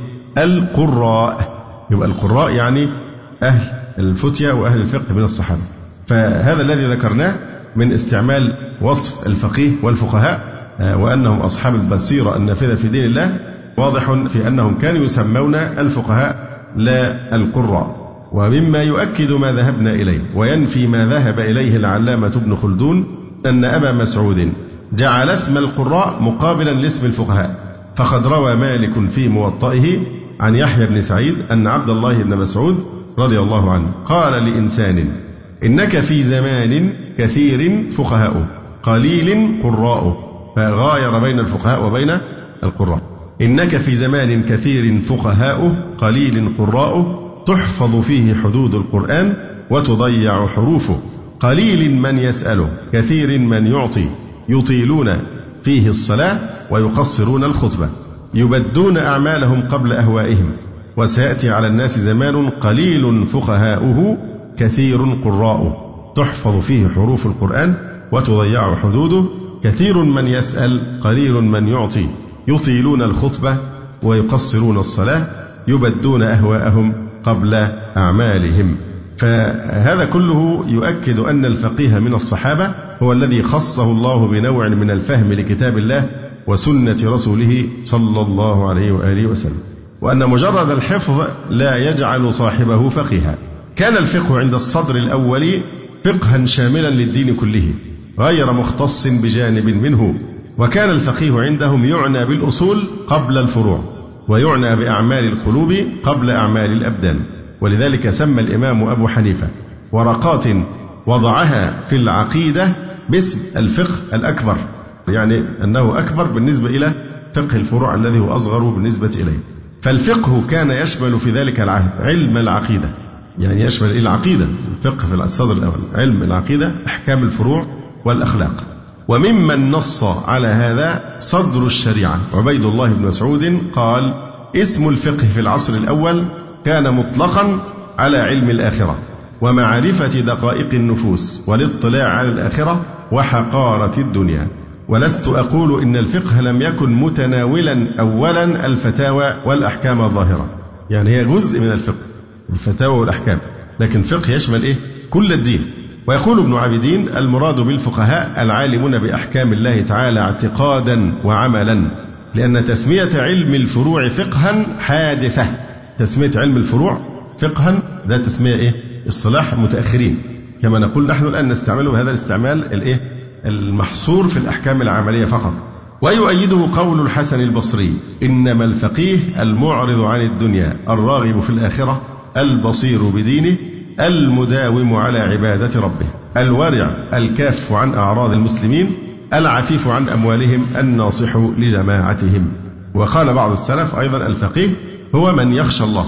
القراء. يبقى القراء يعني أهل الفتيا وأهل الفقه من الصحابة. فهذا الذي ذكرناه من استعمال وصف الفقيه والفقهاء وأنهم أصحاب البصيرة النافذة في دين الله واضح في أنهم كانوا يسمون الفقهاء لا القراء. ومما يؤكد ما ذهبنا إليه وينفي ما ذهب إليه العلامة ابن خلدون أن أبا مسعود جعل اسم القراء مقابلا لاسم الفقهاء، فقد روى مالك في موطئه عن يحيى بن سعيد أن عبد الله بن مسعود رضي الله عنه قال لإنسان إنك في زمان كثير فقهاء قليل قراء، فغاير بين الفقهاء وبين القراء. إنك في زمان كثير فقهاء قليل قراء تحفظ فيه حدود القرآن وتضيع حروفه، قليل من يسأله كثير من يعطي، يطيلون فيه الصلاة ويقصرون الخطبة، يبدون أعمالهم قبل أهوائهم. وسيأتي على الناس زمان قليل فقهاؤه كثير قراء تحفظ فيه حروف القرآن وتضيع حدوده، كثير من يسأل قليل من يعطي، يطيلون الخطبة ويقصرون الصلاة، يبدون أهواءهم قبل أعمالهم. فهذا كله يؤكد أن الفقيه من الصحابة هو الذي خصه الله بنوع من الفهم لكتاب الله وسنة رسوله صلى الله عليه وآله وسلم، وأن مجرد الحفظ لا يجعل صاحبه فقيها. كان الفقه عند الصدر الأول فقها شاملا للدين كله غير مختص بجانب منه. وكان الفقيه عندهم يعنى بالأصول قبل الفروع، ويعنى بأعمال القلوب قبل أعمال الأبدان. ولذلك سمى الإمام أبو حنيفة ورقات وضعها في العقيدة باسم الفقه الأكبر، يعني أنه أكبر بالنسبة إلى فقه الفروع الذي هو أصغر بالنسبة إليه. فالفقه كان يشمل في ذلك العهد علم العقيدة، يعني يشمل العقيدة، الفقه في الصدر الأول علم العقيدة، أحكام الفروع والأخلاق. وممن نص على هذا صدر الشريعة عبيد الله بن مسعود قال: اسم الفقه في العصر الأول كان مطلقا على علم الآخرة ومعرفة دقائق النفوس والاطلاع على الآخرة وحقارة الدنيا. ولست أقول إن الفقه لم يكن متناولا أولا الفتاوى والأحكام الظاهرة، يعني هي جزء من الفقه الفتاوى والأحكام، لكن فقه يشمل إيه؟ كل الدين. ويقول ابن عابدين: المراد بالفقهاء العالمون بأحكام الله تعالى اعتقادا وعملا، لأن تسمية علم الفروع فقها حادثة. تسمية علم الفروع فقها ده تسمية إيه؟ اصطلاح متأخرين، كما نقول نحن الآن نستعمله بهذا الاستعمال الإيه؟ المحصور في الأحكام العملية فقط. ويؤيده قول الحسن البصري: إنما الفقيه المعرض عن الدنيا الراغب في الآخرة البصير بدينه المداوم على عبادة ربه الورع الكاف عن أعراض المسلمين العفيف عن أموالهم الناصح لجماعتهم. وقال بعض السلف أيضا: الفقيه هو من يخشى الله.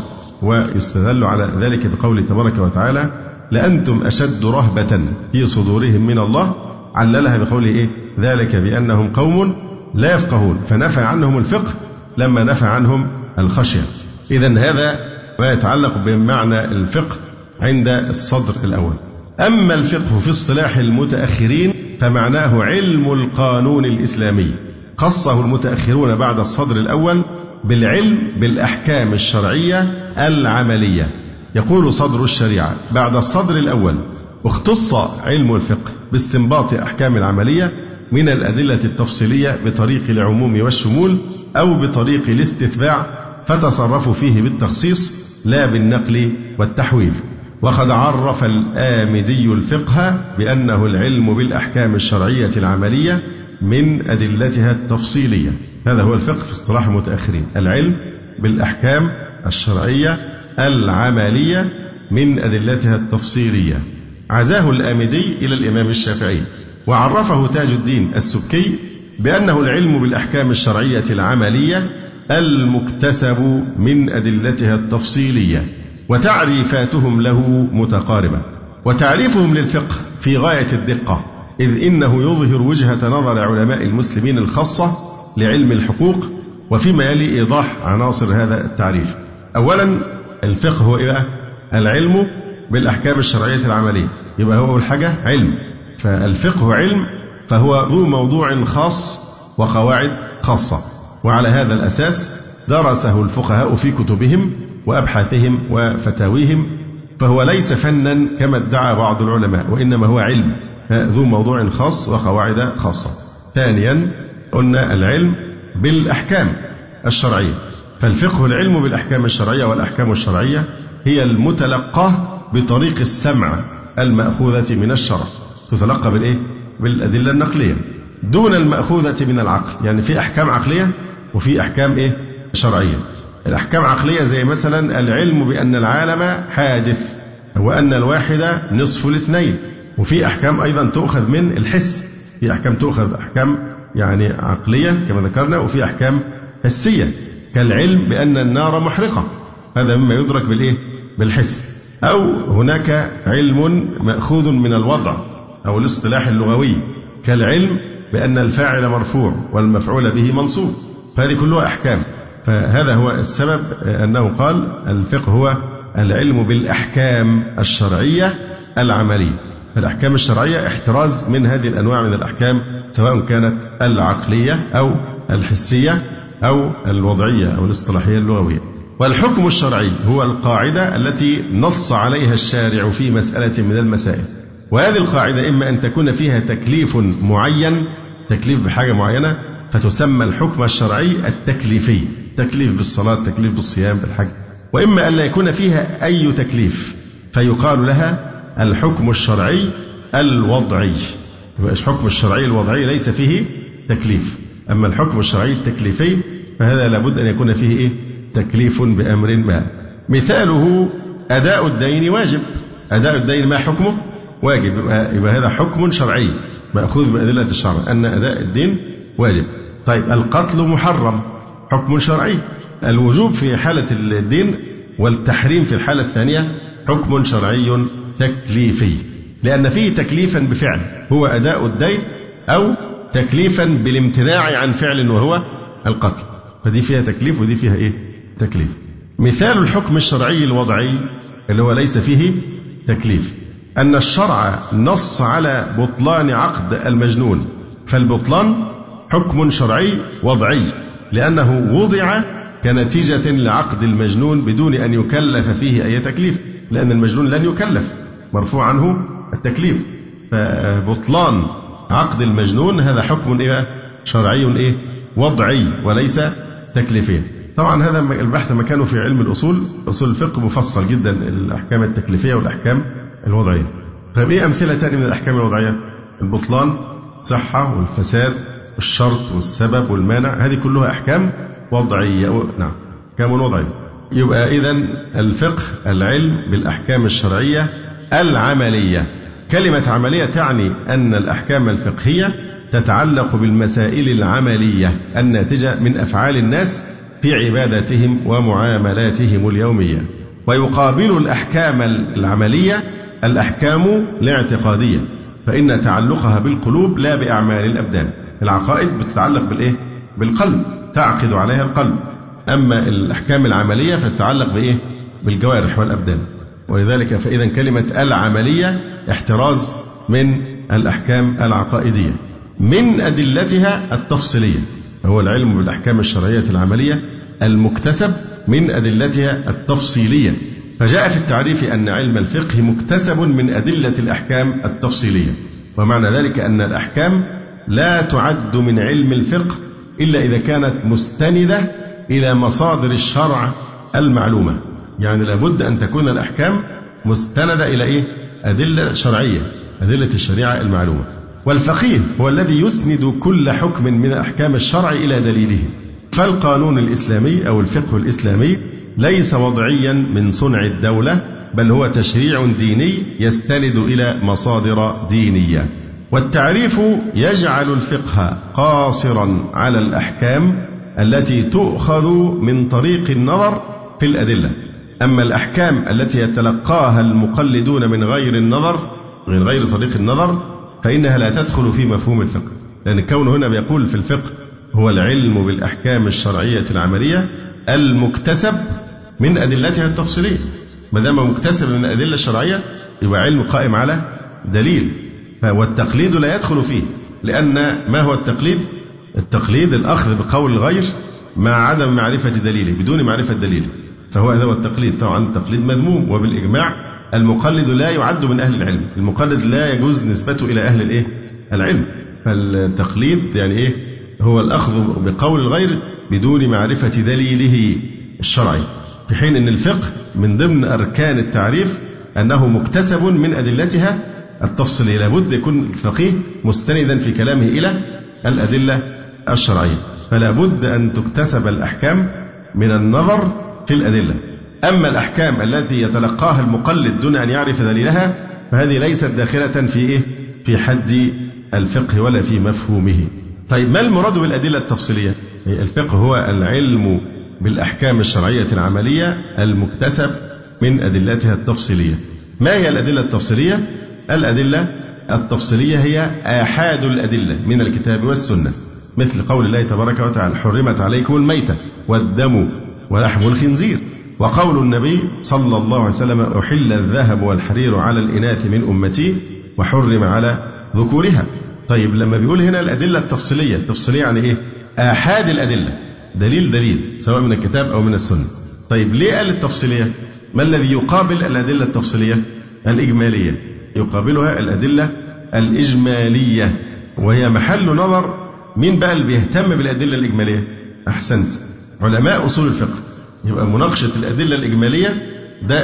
ويستدل على ذلك بقوله تبارك وتعالى: لأنتم أشد رهبة في صدورهم من الله، عللها بقوله إيه؟ ذلك بأنهم قوم لا يفقهون، فنفى عنهم الفقه لما نفى عنهم الخشية. إذن هذا ما يتعلق بمعنى الفقه عند الصدر الأول. أما الفقه في اصطلاح المتأخرين فمعناه علم القانون الإسلامي، خصه المتأخرون بعد الصدر الأول بالعلم بالأحكام الشرعية العملية. يقول صدر الشريعة: بعد الصدر الأول اختص علم الفقه باستنباط أحكام العملية من الأدلة التفصيلية بطريق العموم والشمول أو بطريق الاستتباع، فتصرفوا فيه بالتخصيص لا بالنقل والتحويل. وقد عرف الآمدي الفقه بأنه العلم بالأحكام الشرعية العملية من أدلتها التفصيلية. هذا هو الفقه في اصطلاح المتأخرين، العلم بالأحكام الشرعية العملية من أدلتها التفصيلية. عزاه الآمدي إلى الإمام الشافعي، وعرفه تاج الدين السبكي بأنه العلم بالأحكام الشرعية العملية المكتسب من أدلتها التفصيلية. وتعريفاتهم له متقاربة، وتعريفهم للفقه في غاية الدقة، إذ إنه يظهر وجهة نظر علماء المسلمين الخاصة لعلم الحقوق. وفيما يلي إيضاح عناصر هذا التعريف. أولا، الفقه هو إيه؟ العلم بالأحكام الشرعية العملية، يبقى هو أول حاجة علم. فالفقه علم، فهو ذو موضوع خاص وقواعد خاصة، وعلى هذا الأساس درسه الفقهاء في كتبهم وأبحاثهم وفتاويهم، فهو ليس فنا كما ادعى بعض العلماء، وإنما هو علم ذو موضوع خاص وقواعد خاصة. ثانيا، قلنا العلم بالأحكام الشرعية، فالفقه العلم بالأحكام الشرعية، والأحكام الشرعية هي المتلقى بطريق السمع المأخوذة من الشرع، تتلقى بالإيه؟ بالأدلة النقلية دون المأخوذة من العقل. يعني في أحكام عقلية وفي أحكام إيه؟ شرعية. الأحكام عقلية زي مثلا العلم بأن العالم حادث وأن الواحد نصف الاثنين. وفي أحكام أيضا تؤخذ من الحس، في أحكام تؤخذ أحكام يعني عقلية كما ذكرنا، وفي أحكام حسية كالعلم بأن النار محرقة، هذا مما يدرك بالإيه؟ بالحس. أو هناك علم مأخوذ من الوضع أو الاصطلاح اللغوي كالعلم بأن الفاعل مرفوع والمفعول به منصوب، فهذه كلها أحكام. فهذا هو السبب أنه قال الفقه هو العلم بالأحكام الشرعية العملية. الأحكام الشرعية احتراز من هذه الأنواع من الأحكام، سواء كانت العقلية أو الحسية أو الوضعية أو الاصطلاحية اللغوية. والحكم الشرعي هو القاعدة التي نص عليها الشارع في مسألة من المسائل، وهذه القاعدة إما أن تكون فيها تكليف معين، تكليف بحاجة معينة، فتسمى الحكم الشرعي التكليفي، تكليف بالصلاة، تكليف بالصيام، بالحج. وإما أن لا يكون فيها أي تكليف، فيقال لها الحكم الشرعي الوضعي. يبقى الحكم الشرعي الوضعي ليس فيه تكليف، أما الحكم الشرعي التكليفي فهذا لابد أن يكون فيه إيه؟ تكليف بأمر ما. مثاله أداء الدين واجب. أداء الدين ما حكمه؟ واجب. يبقى, يبقى هذا حكم شرعي مأخوذ بأدلة الشرع أن أداء الدين واجب. طيب القتل محرم، حكم شرعي. الوجوب في حالة الدين والتحريم في الحالة الثانية حكم شرعي تكليفي، لأن فيه تكليفا بفعل هو أداء الدين، أو تكليفا بالامتناع عن فعل وهو القتل، فدي فيها تكليف ودي فيها إيه؟ تكليف. مثال الحكم الشرعي الوضعي اللي هو ليس فيه تكليف أن الشرع نص على بطلان عقد المجنون، فالبطلان حكم شرعي وضعي لأنه وضع كنتيجة لعقد المجنون بدون أن يكلف فيه أي تكليف، لأن المجنون لن يكلف، مرفوع عنه التكليف. فبطلان عقد المجنون هذا حكم إيه؟ شرعي إيه؟ وضعي وليس تكليفي. طبعا هذا البحث مكانه في علم الأصول، أصول الفقه مفصل جدا الأحكام التكليفية والأحكام الوضعية. طيب إيه أمثلة تانية من الأحكام الوضعية؟ البطلان، الصحة والفساد، الشرط والسبب والمانع، هذه كلها أحكام وضعية. نعم، أحكام وضعية. يبقى إذن الفقه العلم بالأحكام الشرعية العملية. كلمة عملية تعني أن الأحكام الفقهية تتعلق بالمسائل العملية الناتجة من أفعال الناس في عباداتهم ومعاملاتهم اليومية. ويقابل الأحكام العملية الأحكام الاعتقادية، فإن تعلقها بالقلوب لا بأعمال الأبدان. العقائد بتتعلق بالإيه؟ بالقلب، تعقد عليها القلب. أما الأحكام العملية فتتعلق بإيه؟ بالجوارح والأبدان. ولذلك فإذا كلمة العملية احتراز من الأحكام العقائدية. من أدلتها التفصيلية، هو العلم بالأحكام الشرعية العملية المكتسب من أدلتها التفصيلية. فجاء في التعريف أن علم الفقه مكتسب من أدلة الأحكام التفصيلية، ومعنى ذلك أن الأحكام لا تعد من علم الفقه إلا إذا كانت مستندة إلى مصادر الشرع المعلومة. يعني لابد أن تكون الأحكام مستندة إلى إيه؟ أدلة شرعية، أدلة الشريعة المعلومة. والفقيه هو الذي يسند كل حكم من أحكام الشرع إلى دليله. فالقانون الإسلامي أو الفقه الإسلامي ليس وضعيا من صنع الدولة، بل هو تشريع ديني يستند إلى مصادر دينية. والتعريف يجعل الفقه قاصرا على الأحكام التي تؤخذ من طريق النظر في الأدلة. أما الأحكام التي يتلقاها المقلدون من غير النظر، من غير طريق النظر، فإنها لا تدخل في مفهوم الفقه، لأن الكون هنا بيقول في الفقه هو العلم بالأحكام الشرعية العملية المكتسب من أدلتها التفصيلية. ما دام مكتسب من الأدلة الشرعية يبقى علم قائم على دليل، والتقليد لا يدخل فيه. لأن ما هو التقليد؟ التقليد الأخذ بقول الغير مع عدم معرفة دليله، بدون معرفة دليله، فهو هذا هو التقليد. طبعا التقليد مذموم، وبالإجماع المقلد لا يعد من أهل العلم، المقلد لا يجوز نسبته إلى أهل الإيه؟ العلم. فالتقليد يعني إيه؟ هو الأخذ بقول الغير بدون معرفة دليله الشرعي، في حين أن الفقه من ضمن أركان التعريف أنه مكتسب من أدلتها التفصيلية. لابد يكون الفقيه مستندا في كلامه إلى الأدلة الشرعية، فلا بد أن تكتسب الأحكام من النظر في الأدلة. أما الأحكام التي يتلقاها المقلد دون أن يعرف دليلها فهذه ليست داخلة في إيه؟ في حد الفقه ولا في مفهومه. طيب ما المراد بالأدلة التفصيلية؟ الفقه هو العلم بالأحكام الشرعية العملية المكتسب من أدلتها التفصيلية. ما هي الأدلة التفصيلية؟ الأدلة التفصيلية هي آحاد الأدلة من الكتاب والسنة، مثل قول الله تبارك وتعالى حرمت عليكم الميتة والدم ولحم الخنزير، وقول النبي صلى الله عليه وسلم أحل الذهب والحرير على الإناث من أمتي وحرم على ذكورها. طيب لما بيقول هنا الأدلة التفصيلية، التفصيلية يعني إيه؟ آحاد الأدلة، دليل دليل سواء من الكتاب أو من السنة. طيب ليه قال التفصيلية؟ ما الذي يقابل الأدلة التفصيلية؟ الإجمالية، يقابلها الأدلة الإجمالية، وهي محل نظر مين بقى اللي بيهتم بالأدلة الإجمالية؟ أحسنت، علماء أصول الفقه. يبقى مناقشة الأدلة الإجمالية ده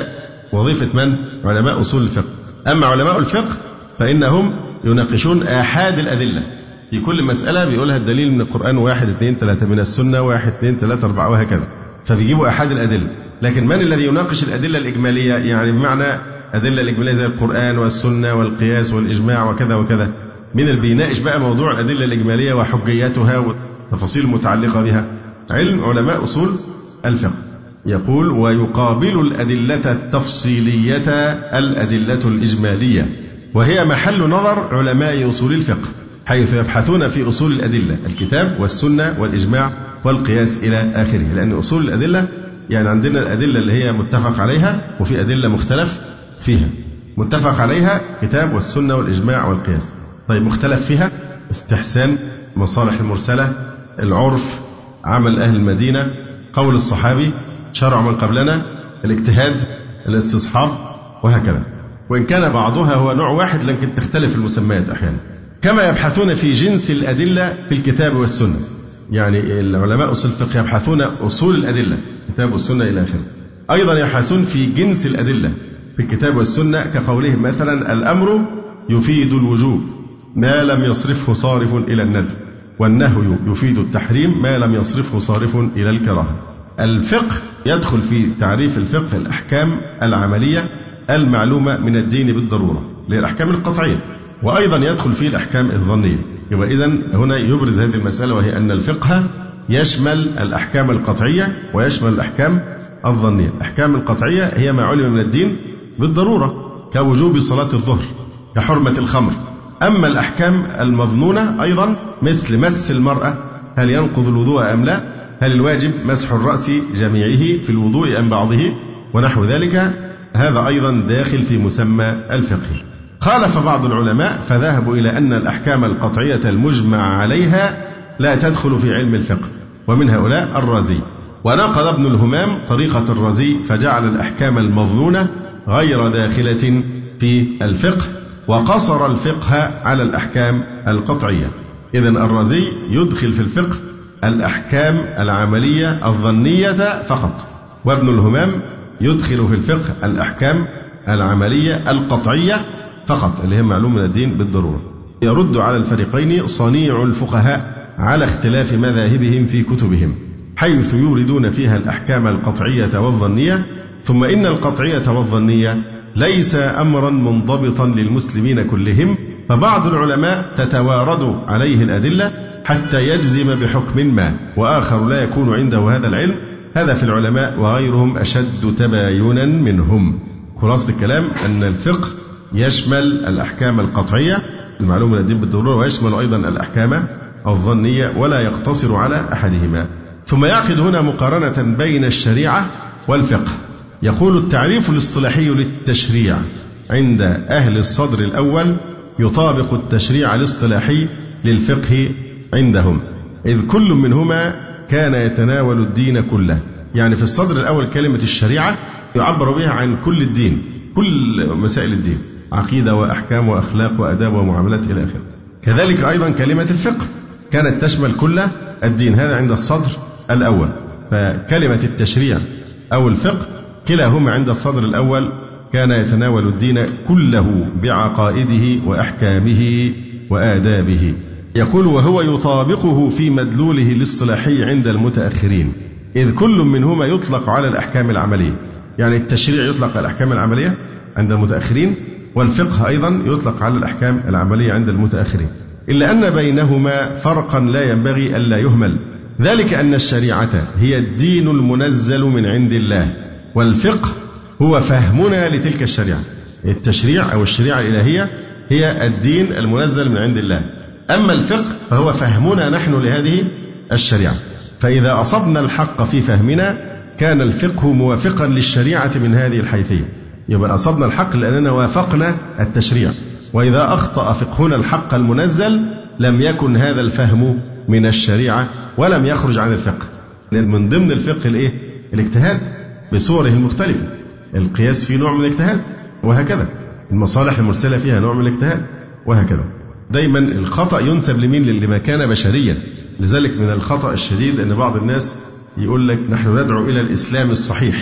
وظيفة من؟ علماء أصول الفقه. أما علماء الفقه فإنهم يناقشون آحاد الأدلة في كل مسألة، بيقولها الدليل من القرآن واحد اثنين ثلاثة، من السنة واحد اثنين ثلاثة أربعة، وهكذا. فبيجيبوا آحاد الأدلة. لكن من الذي يناقش الأدلة الإجمالية؟ يعني بمعنى أدلة الإجمالية زي القرآن والسنة والقياس والإجماع وكذا وكذا. من اللي بيناقش بقى موضوع الأدلة الإجمالية وحجيتها والتفاصيل المتعلقة بها؟ علم علماء أصول الفقه. يقول: ويقابل الأدلة التفصيلية الأدلة الإجمالية، وهي محل نظر علماء أصول الفقه، حيث يبحثون في أصول الأدلة الكتاب والسنة والإجماع والقياس إلى آخره. لأن أصول الأدلة يعني عندنا الأدلة اللي هي متفق عليها، وفي أدلة مختلف فيها. متفق عليها كتاب والسنة والإجماع والقياس. طيب مختلف فيها استحسان، مصالح المرسلة، العرف، عمل أهل المدينة، قول الصحابي، شرع من قبلنا، الاجتهاد، الاستصحاب، وهكذا. وإن كان بعضها هو نوع واحد لكن تختلف المسميات أحيانا. كما يبحثون في جنس الأدلة في الكتاب والسنة، يعني العلماء أصول الفقه يبحثون أصول الأدلة الكتاب والسنة إلى آخره. أيضا يبحثون في جنس الأدلة في الكتاب والسنة، كقولهم مثلا: الأمر يفيد الوجوب ما لم يصرفه صارف إلى الندب، والنهي يفيد التحريم ما لم يصرفه صارف إلى الكراهة. الفقه يدخل في تعريف الفقه الأحكام العملية المعلومة من الدين بالضرورة، للأحكام القطعية، وأيضا يدخل فيه الأحكام الظنية. يبقى إذن هنا يبرز هذه المسألة، وهي أن الفقه يشمل الأحكام القطعية ويشمل الأحكام الظنية. الأحكام القطعية هي ما علم من الدين بالضرورة، كوجوب صلاة الظهر، كحرمة الخمر. أما الأحكام المظنونة أيضا مثل مس المرأة، هل ينقض الوضوء أم لا؟ هل الواجب مسح الرأس جميعه في الوضوء أم بعضه؟ ونحو ذلك. هذا أيضا داخل في مسمى الفقه. خالف بعض العلماء فذهبوا إلى أن الأحكام القطعية المجمع عليها لا تدخل في علم الفقه، ومن هؤلاء الرازي. ونقض ابن الهمام طريقة الرازي فجعل الأحكام المظنونة غير داخلة في الفقه، وقصر الفقه على الأحكام القطعية. إذن الرازي يدخل في الفقه الأحكام العملية الظنية فقط، وابن الهمام يدخل في الفقه الأحكام العملية القطعية فقط، اللي هي معلوم من الدين بالضرورة. يرد على الفريقين صنيع الفقهاء على اختلاف مذاهبهم في كتبهم، حيث يوردون فيها الأحكام القطعية والظنية. ثم إن القطعية والظنية ليس أمرا منضبطا للمسلمين كلهم، فبعض العلماء تتوارد عليه الأدلة حتى يجزم بحكم ما، وآخر لا يكون عنده هذا العلم. هذا في العلماء وغيرهم أشد تباينا منهم. خلاصة الكلام أن الفقه يشمل الأحكام القطعية المعلومة من الدين بالضرورة، ويشمل أيضا الأحكام الظنية، ولا يقتصر على أحدهما. ثم يعقد هنا مقارنة بين الشريعة والفقه. يقول: التعريف الاصطلاحي للتشريع عند أهل الصدر الأول يطابق التشريع الاصطلاحي للفقه عندهم، إذ كل منهما كان يتناول الدين كله. يعني في الصدر الأول كلمة الشريعة يعبر بها عن كل الدين، كل مسائل الدين، عقيدة وأحكام وأخلاق وأداب ومعاملات إلى آخره. كذلك أيضا كلمة الفقه كانت تشمل كل الدين، هذا عند الصدر الأول. فكلمة التشريع أو الفقه كلاهما عند الصدر الأول كان يتناول الدين كله بعقائده وأحكامه وآدابه. يقول: وهو يطابقه في مدلوله الاصطلاحي عند المتأخرين، إذ كل منهما يطلق على الأحكام العملية. يعني التشريع يطلق على الأحكام العملية عند المتأخرين، والفقه أيضا يطلق على الأحكام العملية عند المتأخرين، إلا أن بينهما فرقا لا ينبغي ألا يهمل، ذلك أن الشريعة هي الدين المنزل من عند الله، والفقه هو فهمنا لتلك الشريعة. التشريع أو الشريعة الإلهية هي الدين المنزل من عند الله، أما الفقه فهو فهمنا نحن لهذه الشريعة. فإذا أصبنا الحق في فهمنا كان الفقه موافقا للشريعة من هذه الحيثية، يبقى أصبنا الحق لأننا وافقنا التشريع. وإذا أخطأ فقهنا الحق المنزل لم يكن هذا الفهم من الشريعة ولم يخرج عن الفقه، لأن من ضمن الفقه الإيه؟ الاجتهاد بصوره المختلفة. القياس فيه نوع من الاجتهاد، وهكذا المصالح المرسلة فيها نوع من الاجتهاد، وهكذا. دايما الخطأ ينسب لمين؟ لما كان بشريا. لذلك من الخطأ الشديد أن بعض الناس يقول لك نحن ندعو إلى الإسلام الصحيح،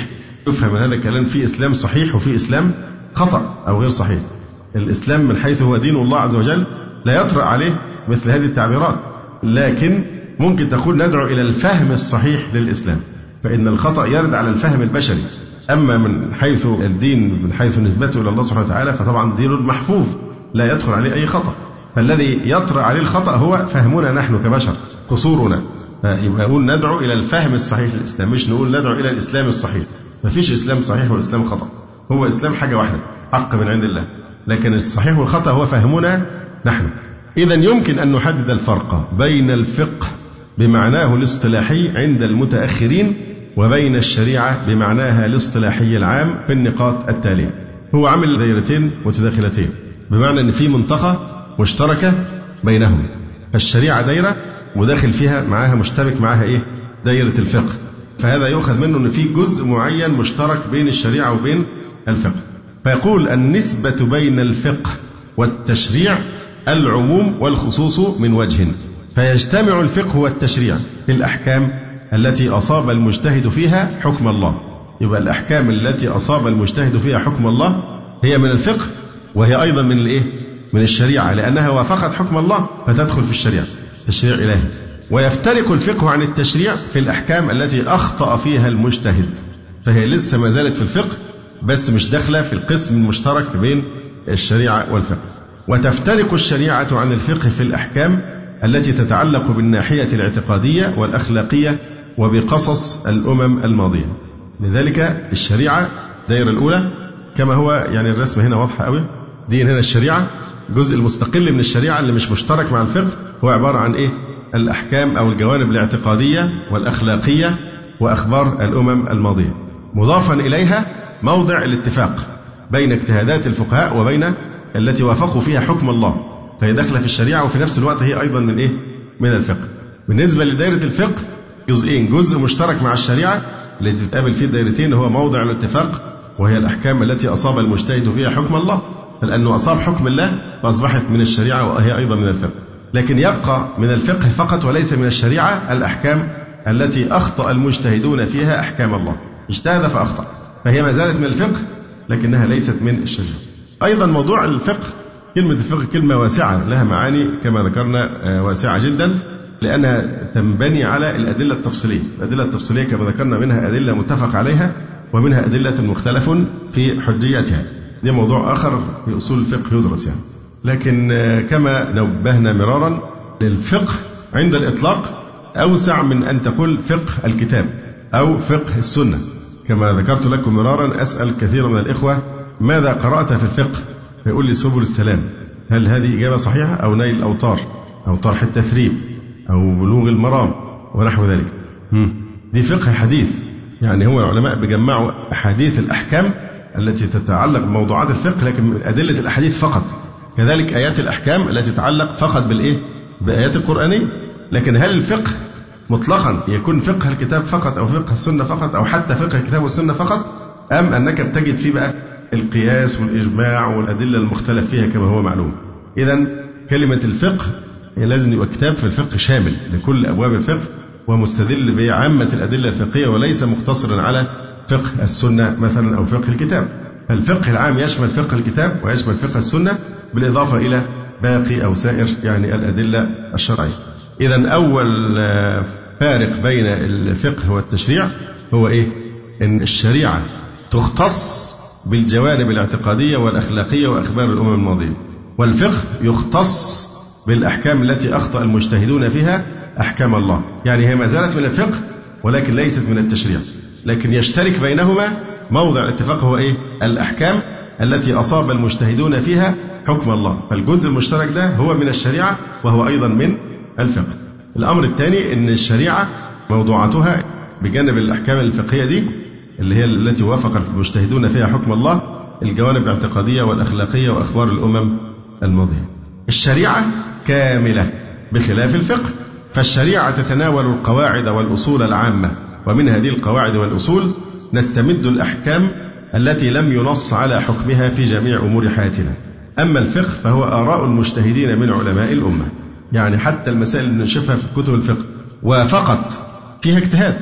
يفهم من هذا الكلام في إسلام صحيح وفي إسلام خطأ أو غير صحيح. الإسلام من حيث هو دين الله عز وجل لا يطرأ عليه مثل هذه التعبيرات، لكن ممكن تقول ندعو إلى الفهم الصحيح للإسلام، فإن الخطأ يرد على الفهم البشري. أما من حيث الدين من حيث نسبته إلى الله سبحانه وتعالى فطبعا دين محفوظ لا يدخل عليه أي خطأ، فالذي يطرأ عليه الخطأ هو فهمنا نحن كبشر، قصورنا. فيبقى نقول ندعو إلى الفهم الصحيح للإسلام، مش نقول ندعو إلى الإسلام الصحيح. ما فيش إسلام صحيح والإسلام خطأ، هو إسلام حاجة واحدة حق من عند الله، لكن الصحيح والخطأ هو فهمنا نحن. إذا يمكن أن نحدد الفرق بين الفقه بمعناه الاصطلاحي عند المتأخرين وبين الشريعة بمعناها الاصطلاحي العام في النقاط التالية. هو عامل دائرتين متداخلتين، بمعنى أن في منطقة مشتركة بينهم، الشريعة دائرة وداخل فيها معاها مشترك معاها إيه؟ دائرة الفقه. فهذا يؤخذ منه أن في جزء معين مشترك بين الشريعة وبين الفقه. فيقول النسبة بين الفقه والتشريع العموم والخصوص من وجه، فيجتمع الفقه والتشريع في الأحكام التي أصاب المجتهد فيها حكم الله. يبقى الأحكام التي أصاب المجتهد فيها حكم الله هي من الفقه، وهي أيضا من الإيه؟ من الشريعة، لأنها وافقت حكم الله فتدخل في الشريعة، تشريع إلهي. ويفترق الفقه عن التشريع في الأحكام التي أخطأ فيها المجتهد، فهي لسه ما زالت في الفقه بس مش داخلة في القسم المشترك بين الشريعة والفقه. وتفترق الشريعة عن الفقه في الأحكام التي تتعلق بالناحية الاعتقادية والأخلاقية وبقصص الأمم الماضية. لذلك الشريعة دائرة الأولى كما هو، يعني الرسمة هنا واضحة قوي، دي هنا الشريعة، الجزء المستقل من الشريعة اللي مش مشترك مع الفقه هو عبارة عن إيه؟ الأحكام أو الجوانب الاعتقادية والأخلاقية وأخبار الأمم الماضية، مضافا إليها موضع الاتفاق بين اجتهادات الفقهاء وبين التي وافقوا فيها حكم الله، فهي داخلة في الشريعة وفي نفس الوقت هي أيضا من إيه؟ من الفقه. بالنسبة لدائرة الفقه جزئين، جزء مشترك مع الشريعة اللي تتقابل فيه الدائرتين هو موضع الاتفاق، وهي الأحكام التي أصاب المجتهد فيها حكم الله، فلأنه أصاب حكم الله فأصبحت من الشريعة وهي أيضا من الفقه. لكن يبقى من الفقه فقط وليس من الشريعة الأحكام التي أخطأ المجتهدون فيها أحكام الله، اجتهد فأخطأ، فهي ما زالت من الفقه لكنها ليست من الشريعة. أيضا موضوع الفقه، كلمة الفقه كلمة واسعة لها معاني كما ذكرنا واسعة جدا، لأنها تنبني على الأدلة التفصيلية. الأدلة التفصيلية كما ذكرنا منها أدلة متفق عليها ومنها أدلة مختلف في حجيتها، ده موضوع آخر في أصول الفقه يدرس يعني. لكن كما نبهنا مرارا للفقه عند الإطلاق أوسع من أن تقول فقه الكتاب أو فقه السنة. كما ذكرت لكم مرارا أسأل كثير من الإخوة ماذا قرأت في الفقه؟ فيقول لي سبل السلام. هل هذه إجابة صحيحة؟ أو نيل الأوطار أو طرح التثريب أو بلوغ المرام ونحو ذلك؟ دي فقه حديث، يعني هو العلماء بيجمعوا أحاديث الأحكام التي تتعلق بموضوعات الفقه لكن من أدلة الأحاديث فقط. كذلك آيات الأحكام التي تتعلق فقط بالإيه؟ بآيات القرآنية. لكن هل الفقه مطلقا يكون فقه الكتاب فقط أو فقه السنة فقط أو حتى فقه الكتاب والسنة فقط، أم أنك بتجد فيه بقى القياس والإجماع والأدلة المختلف فيها كما هو معلوم؟ إذن كلمة الفقه لازم يبقى كتاب في الفقه شامل لكل أبواب الفقه ومستدل بعامة الأدلة الفقهية وليس مقتصرا على فقه السنة مثلا أو فقه الكتاب. الفقه العام يشمل فقه الكتاب ويشمل فقه السنة بالإضافة إلى باقي أو سائر يعني الأدلة الشرعية. إذن أول فارق بين الفقه والتشريع هو إيه؟ إن الشريعة تختص بالجوانب الاعتقادية والأخلاقية وأخبار الأمم الماضية، والفقه يختص بالأحكام التي أخطأ المجتهدون فيها أحكام الله. يعني هي ما زالت من الفقه ولكن ليست من التشريع، لكن يشترك بينهما موضع الاتفاق هو إيه؟ الأحكام التي أصاب المجتهدون فيها حكم الله، فالجزء المشترك ده هو من الشريعة وهو أيضا من الفقه. الأمر الثاني أن الشريعة موضوعاتها بجانب الأحكام الفقهية دي اللي هي التي وافق المجتهدون فيها حكم الله الجوانب الاعتقادية والأخلاقية وأخبار الأمم الماضية. الشريعة كاملة بخلاف الفقه، فالشريعة تتناول القواعد والأصول العامة، ومن هذه القواعد والأصول نستمد الأحكام التي لم ينص على حكمها في جميع أمور حياتنا. أما الفقه فهو آراء المجتهدين من علماء الأمة، يعني حتى المسائل اللي نشوفها في كتب الفقه وفقط فيها اجتهاد،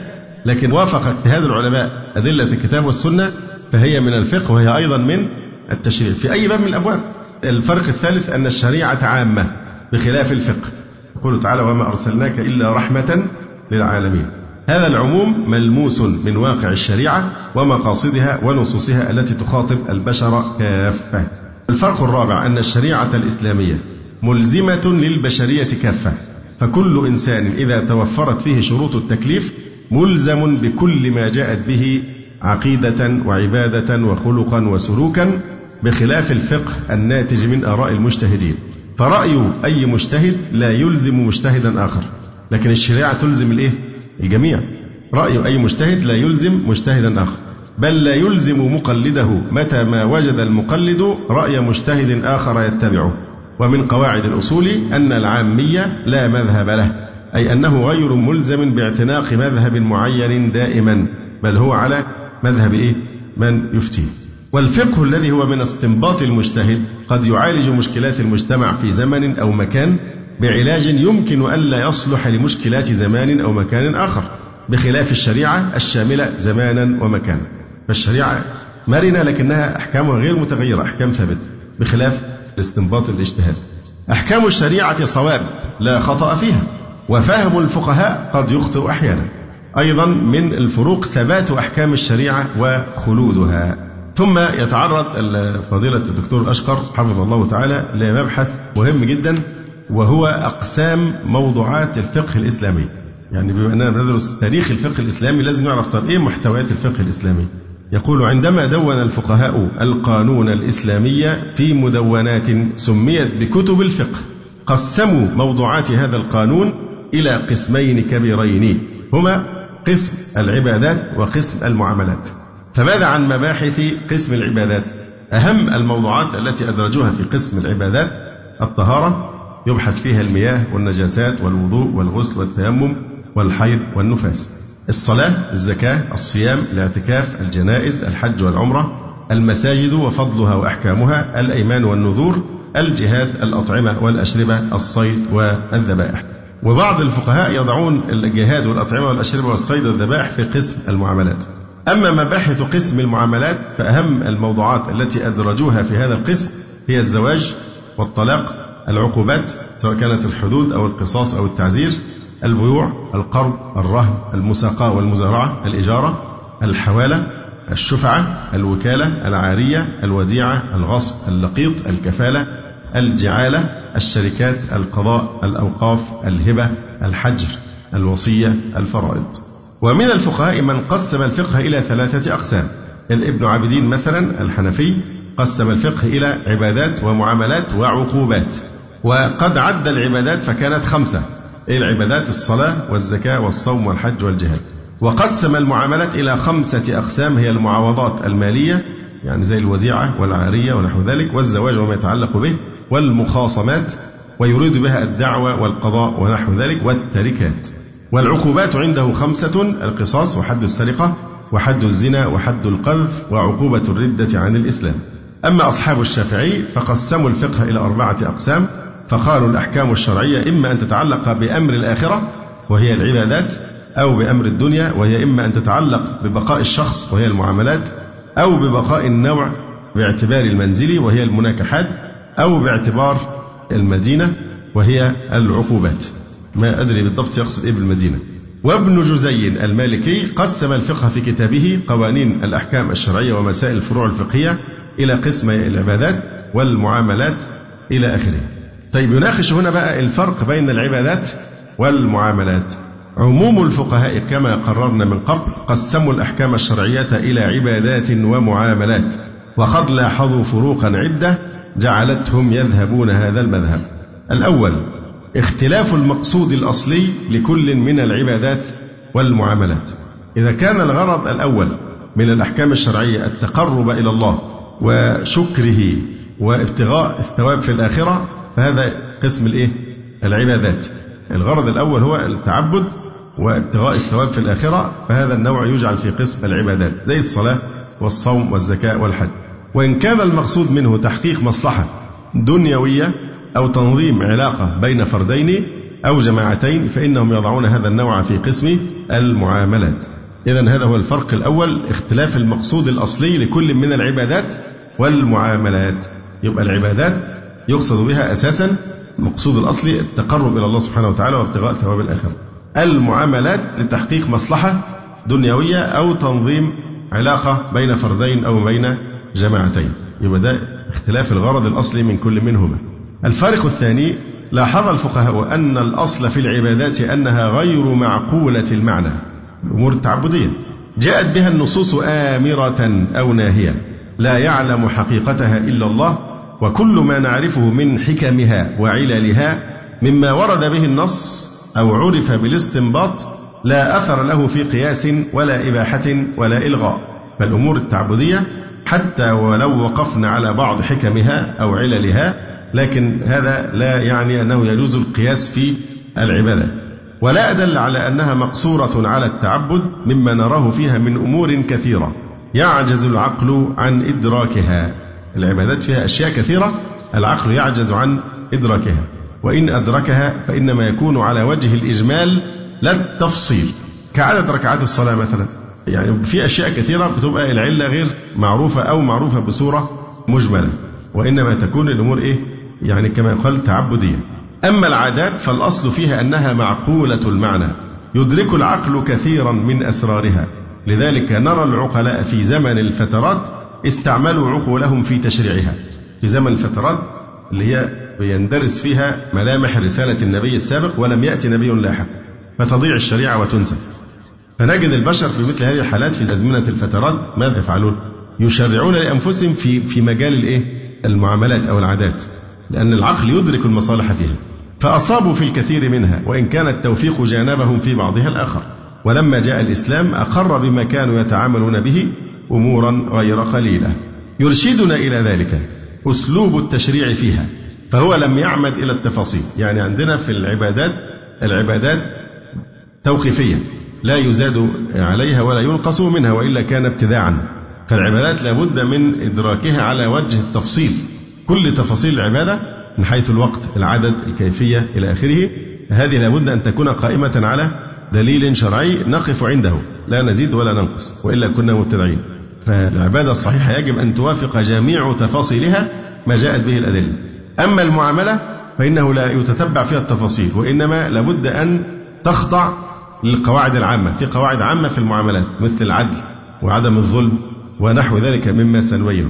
لكن وافق اجتهاد العلماء أدلة الكتاب والسنة فهي من الفقه وهي أيضا من التشريع في أي باب من الأبواب. الفرق الثالث أن الشريعة عامة بخلاف الفقه، يقول تعالى وما أرسلناك إلا رحمة للعالمين. هذا العموم ملموس من واقع الشريعة ومقاصدها ونصوصها التي تخاطب البشر كافة. الفرق الرابع أن الشريعة الإسلامية ملزمة للبشرية كافة، فكل إنسان إذا توفرت فيه شروط التكليف ملزم بكل ما جاءت به عقيدة وعبادة وخلقا وسلوكا، بخلاف الفقه الناتج من آراء المجتهدين، فرأي أي مجتهد لا يلزم مجتهدا آخر، لكن الشريعة تلزم الإيه؟ الجميع. رأي أي مجتهد لا يلزم مجتهدا آخر، بل لا يلزم مقلده متى ما وجد المقلد رأي مجتهد آخر يتبعه. ومن قواعد الأصول أن العامية لا مذهب له، أي أنه غير ملزم باعتناق مذهب معين دائما، بل هو على مذهب إيه؟ من يفتيه. والفقه الذي هو من استنباط المجتهد قد يعالج مشكلات المجتمع في زمن أو مكان بعلاج يمكن ألا يصلح لمشكلات زمان أو مكان آخر، بخلاف الشريعة الشاملة زمانا ومكانا. فالشريعة مرنة لكنها أحكامها غير متغيرة، أحكام ثابتة، بخلاف الاستنباط الاجتهاد. أحكام الشريعة صواب لا خطأ فيها، وفهم الفقهاء قد يخطئ أحيانا. أيضا من الفروق ثبات أحكام الشريعة وخلودها. ثم يتعرض فضيلة الدكتور الأشقر حفظه الله تعالى لمبحث مهم جدا، وهو أقسام موضوعات الفقه الإسلامي. يعني بما أننا بندرس تاريخ الفقه الإسلامي لازم نعرف طب إيه محتويات الفقه الإسلامي. يقول عندما دون الفقهاء القانون الإسلامي في مدونات سميت بكتب الفقه، قسموا موضوعات هذا القانون إلى قسمين كبيرين، هما قسم العبادات وقسم المعاملات. فماذا عن مباحث قسم العبادات؟ أهم الموضوعات التي أدرجوها في قسم العبادات الطهارة، يبحث فيها المياه والنجاسات والوضوء والغسل والتيمم والحيض والنفاس. الصلاة، الزكاة، الصيام، الاعتكاف، الجنائز، الحج والعمرة، المساجد وفضلها وأحكامها، الأيمان والنذور، الجهاد، الأطعمة والأشربة، الصيد والذبائح. وبعض الفقهاء يضعون الجهاد والأطعمة والأشربة والصيد والذبائح في قسم المعاملات. أما مباحث قسم المعاملات فأهم الموضوعات التي أدرجوها في هذا القسم هي الزواج والطلاق، العقوبات سواء كانت الحدود أو القصاص أو التعزير، البيوع، القرض، الرهن، المساقاة والمزارعة، الإجارة، الحوالة، الشفعة، الوكالة، العارية، الوديعة، الغصب، اللقيط، الكفالة، الجعالة، الشركات، القضاء، الأوقاف، الهبة، الحجر، الوصية، الفرائض. ومن الفقهاء من قسم الفقه إلى ثلاثة أقسام. الابن عابدين مثلا الحنفي قسم الفقه إلى عبادات ومعاملات وعقوبات، وقد عد العبادات فكانت خمسة. إيه العبادات؟ الصلاة والزكاة والصوم والحج والجهاد. وقسم المعاملات إلى خمسة أقسام، هي المعاوضات المالية يعني زي الوديعة والعارية ونحو ذلك، والزواج وما يتعلق به، والمخاصمات ويريد بها الدعوة والقضاء ونحو ذلك، والتركات. والعقوبات عنده خمسة: القصاص وحد السرقة وحد الزنا وحد القذف وعقوبة الردة عن الإسلام. أما أصحاب الشافعي فقسموا الفقه إلى أربعة أقسام، فقالوا الأحكام الشرعية إما أن تتعلق بأمر الآخرة وهي العبادات، أو بأمر الدنيا وهي إما أن تتعلق ببقاء الشخص وهي المعاملات، أو ببقاء النوع باعتبار المنزل وهي المناكحات، أو باعتبار المدينة وهي العقوبات. ما أدري بالضبط يقصد إيه بالمدينة. وابن جزي المالكي قسم الفقه في كتابه قوانين الأحكام الشرعية ومسائل الفروع الفقهية إلى قسمي العبادات والمعاملات إلى آخره. طيب يناقش هنا بقى الفرق بين العبادات والمعاملات. عموم الفقهاء كما قررنا من قبل قسموا الأحكام الشرعية إلى عبادات ومعاملات، وقد لاحظوا فروقا عدة جعلتهم يذهبون هذا المذهب. الأول اختلاف المقصود الأصلي لكل من العبادات والمعاملات. إذا كان الغرض الأول من الأحكام الشرعية التقرب إلى الله وشكره وابتغاء الثواب في الآخرة فهذا قسم الإيه؟ العبادات. الغرض الأول هو التعبد وابتغاء الثواب في الآخرة، فهذا النوع يجعل في قسم العبادات زي الصلاة والصوم والزكاة والحج. وإن كان المقصود منه تحقيق مصلحة دنيوية أو تنظيم علاقة بين فردين أو جماعتين فإنهم يضعون هذا النوع في قسم المعاملات. إذن هذا هو الفرق الأول، اختلاف المقصود الأصلي لكل من العبادات والمعاملات. يبقى العبادات يقصد بها أساسا المقصود الأصلي التقرب إلى الله سبحانه وتعالى وابتغاء ثواب الآخرة. المعاملات لتحقيق مصلحة دنيوية أو تنظيم علاقة بين فردين أو بين جماعتين. يبقى ده اختلاف الغرض الأصلي من كل منهما. الفارق الثاني، لاحظ الفقهاء أن الأصل في العبادات أنها غير معقولة المعنى، الأمور التعبدية جاءت بها النصوص آمرة أو ناهية لا يعلم حقيقتها إلا الله، وكل ما نعرفه من حكمها وعللها مما ورد به النص أو عرف بالاستنباط لا أثر له في قياس ولا إباحة ولا إلغاء. فالأمور التعبدية حتى ولو وقفنا على بعض حكمها أو عللها، لكن هذا لا يعني أنه يجوز القياس في العبادات. ولا أدل على أنها مقصورة على التعبد مما نراه فيها من أمور كثيرة يعجز العقل عن إدراكها. العبادات فيها أشياء كثيرة العقل يعجز عن إدراكها، وإن أدركها فإنما يكون على وجه الإجمال لا التفصيل، كعدد ركعات الصلاة مثلا. يعني في أشياء كثيرة بتبقى العلة غير معروفة أو معروفة بصورة مجملة، وإنما تكون الأمور إيه؟ يعني كما يقال تعبدية. أما العادات فالأصل فيها أنها معقولة المعنى يدرك العقل كثيرا من أسرارها، لذلك نرى العقلاء في زمن الفترات استعملوا عقولهم في تشريعها. في زمن الفترات اللي هي بيندرس فيها ملامح رسالة النبي السابق ولم يأتي نبي لاحق، فتضيع الشريعة وتنسى. فنجد البشر في مثل هذه الحالات في أزمنة الفترات ماذا يفعلون؟ يشرعون لأنفسهم في في مجال الإيه؟ المعاملات أو العادات، لأن العقل يدرك المصالح فيها، فأصابوا في الكثير منها وإن كان التوفيق جانبهم في بعضها الآخر. ولما جاء الإسلام أقر بما كانوا يتعاملون به أمورا غير قليلة. يرشدنا إلى ذلك أسلوب التشريع فيها، فهو لم يعمد إلى التفاصيل. يعني عندنا في العبادات العبادات توقيفية لا يزاد عليها ولا ينقص منها وإلا كان ابتداعا، فالعبادات لابد من إدراكها على وجه التفصيل، كل تفاصيل العبادة من حيث الوقت، العدد، الكيفية إلى آخره، هذه لابد أن تكون قائمة على دليل شرعي نقف عنده لا نزيد ولا ننقص وإلا كنا مبتدعين. فالعبادة الصحيحة يجب أن توافق جميع تفاصيلها ما جاءت به الأدلة. أما المعاملة فإنه لا يتتبع فيها التفاصيل، وإنما لابد أن تخضع للقواعد العامة. في قواعد عامة في المعاملات مثل العدل وعدم الظلم ونحو ذلك مما سنبينه.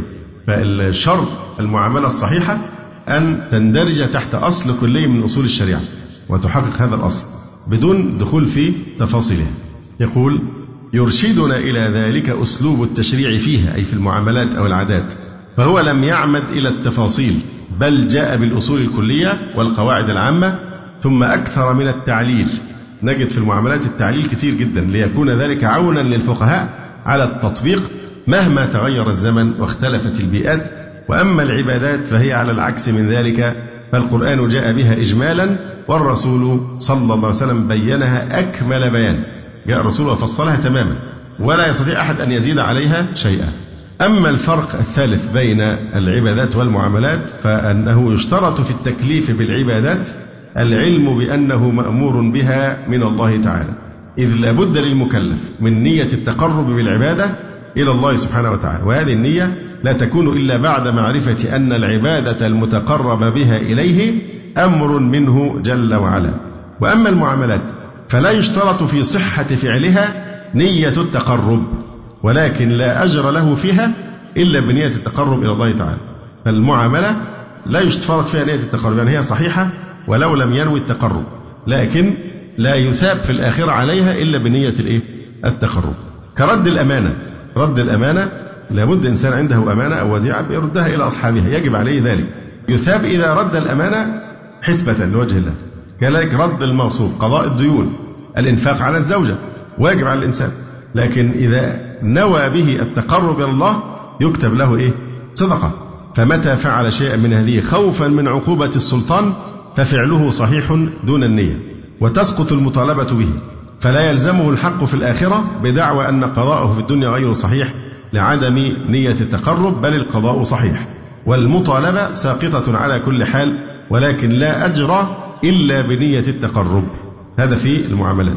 فالشرط المعاملة الصحيحة أن تندرج تحت أصل كلي من أصول الشريعة وتحقق هذا الأصل بدون دخول في تفاصيلها. يقول: يرشدنا إلى ذلك أسلوب التشريع فيها، أي في المعاملات أو العادات، فهو لم يعمد إلى التفاصيل بل جاء بالأصول الكلية والقواعد العامة، ثم أكثر من التعليل. نجد في المعاملات التعليل كثير جدا ليكون ذلك عونا للفقهاء على التطبيق مهما تغير الزمن واختلفت البيئات. وأما العبادات فهي على العكس من ذلك، فالقرآن جاء بها إجمالا والرسول صلى الله عليه وسلم بينها أكمل بيان. جاء الرسول وفصلها تماما ولا يستطيع أحد أن يزيد عليها شيئا. أما الفرق الثالث بين العبادات والمعاملات فأنه يشترط في التكليف بالعبادات العلم بأنه مأمور بها من الله تعالى، إذ لا بد للمكلف من نية التقرب بالعبادة إلى الله سبحانه وتعالى، وهذه النية لا تكون إلا بعد معرفة أن العبادة المتقرب بها إليه أمر منه جل وعلا. وأما المعاملات فلا يشترط في صحة فعلها نية التقرب، ولكن لا أجر له فيها إلا بنية التقرب إلى الله تعالى. فالمعاملة لا يشترط فيها نية التقرب، يعني هي صحيحة ولو لم ينوي التقرب، لكن لا يثاب في الآخرة عليها إلا بنية الإيه؟ التقرب. كرد الأمانة، رد الأمانة لابد إنسان عنده أمانة أو وديعة يردها إلى أصحابها، يجب عليه ذلك، يثاب إذا رد الأمانة حسبة لوجه الله. كذلك رد المغصوب، قضاء الديون، الإنفاق على الزوجة واجب على الإنسان، لكن إذا نوى به التقرب إلى الله يكتب له إيه؟ صدقة. فمتى فعل شيئا من هذه خوفا من عقوبة السلطان ففعله صحيح دون النية، وتسقط المطالبة به، فلا يلزمه الحق في الآخرة بدعوى أن قضاءه في الدنيا غير صحيح لعدم نية التقرب، بل القضاء صحيح، والمطالبة ساقطة على كل حال، ولكن لا أجر إلا بنية التقرب. هذا في المعاملات.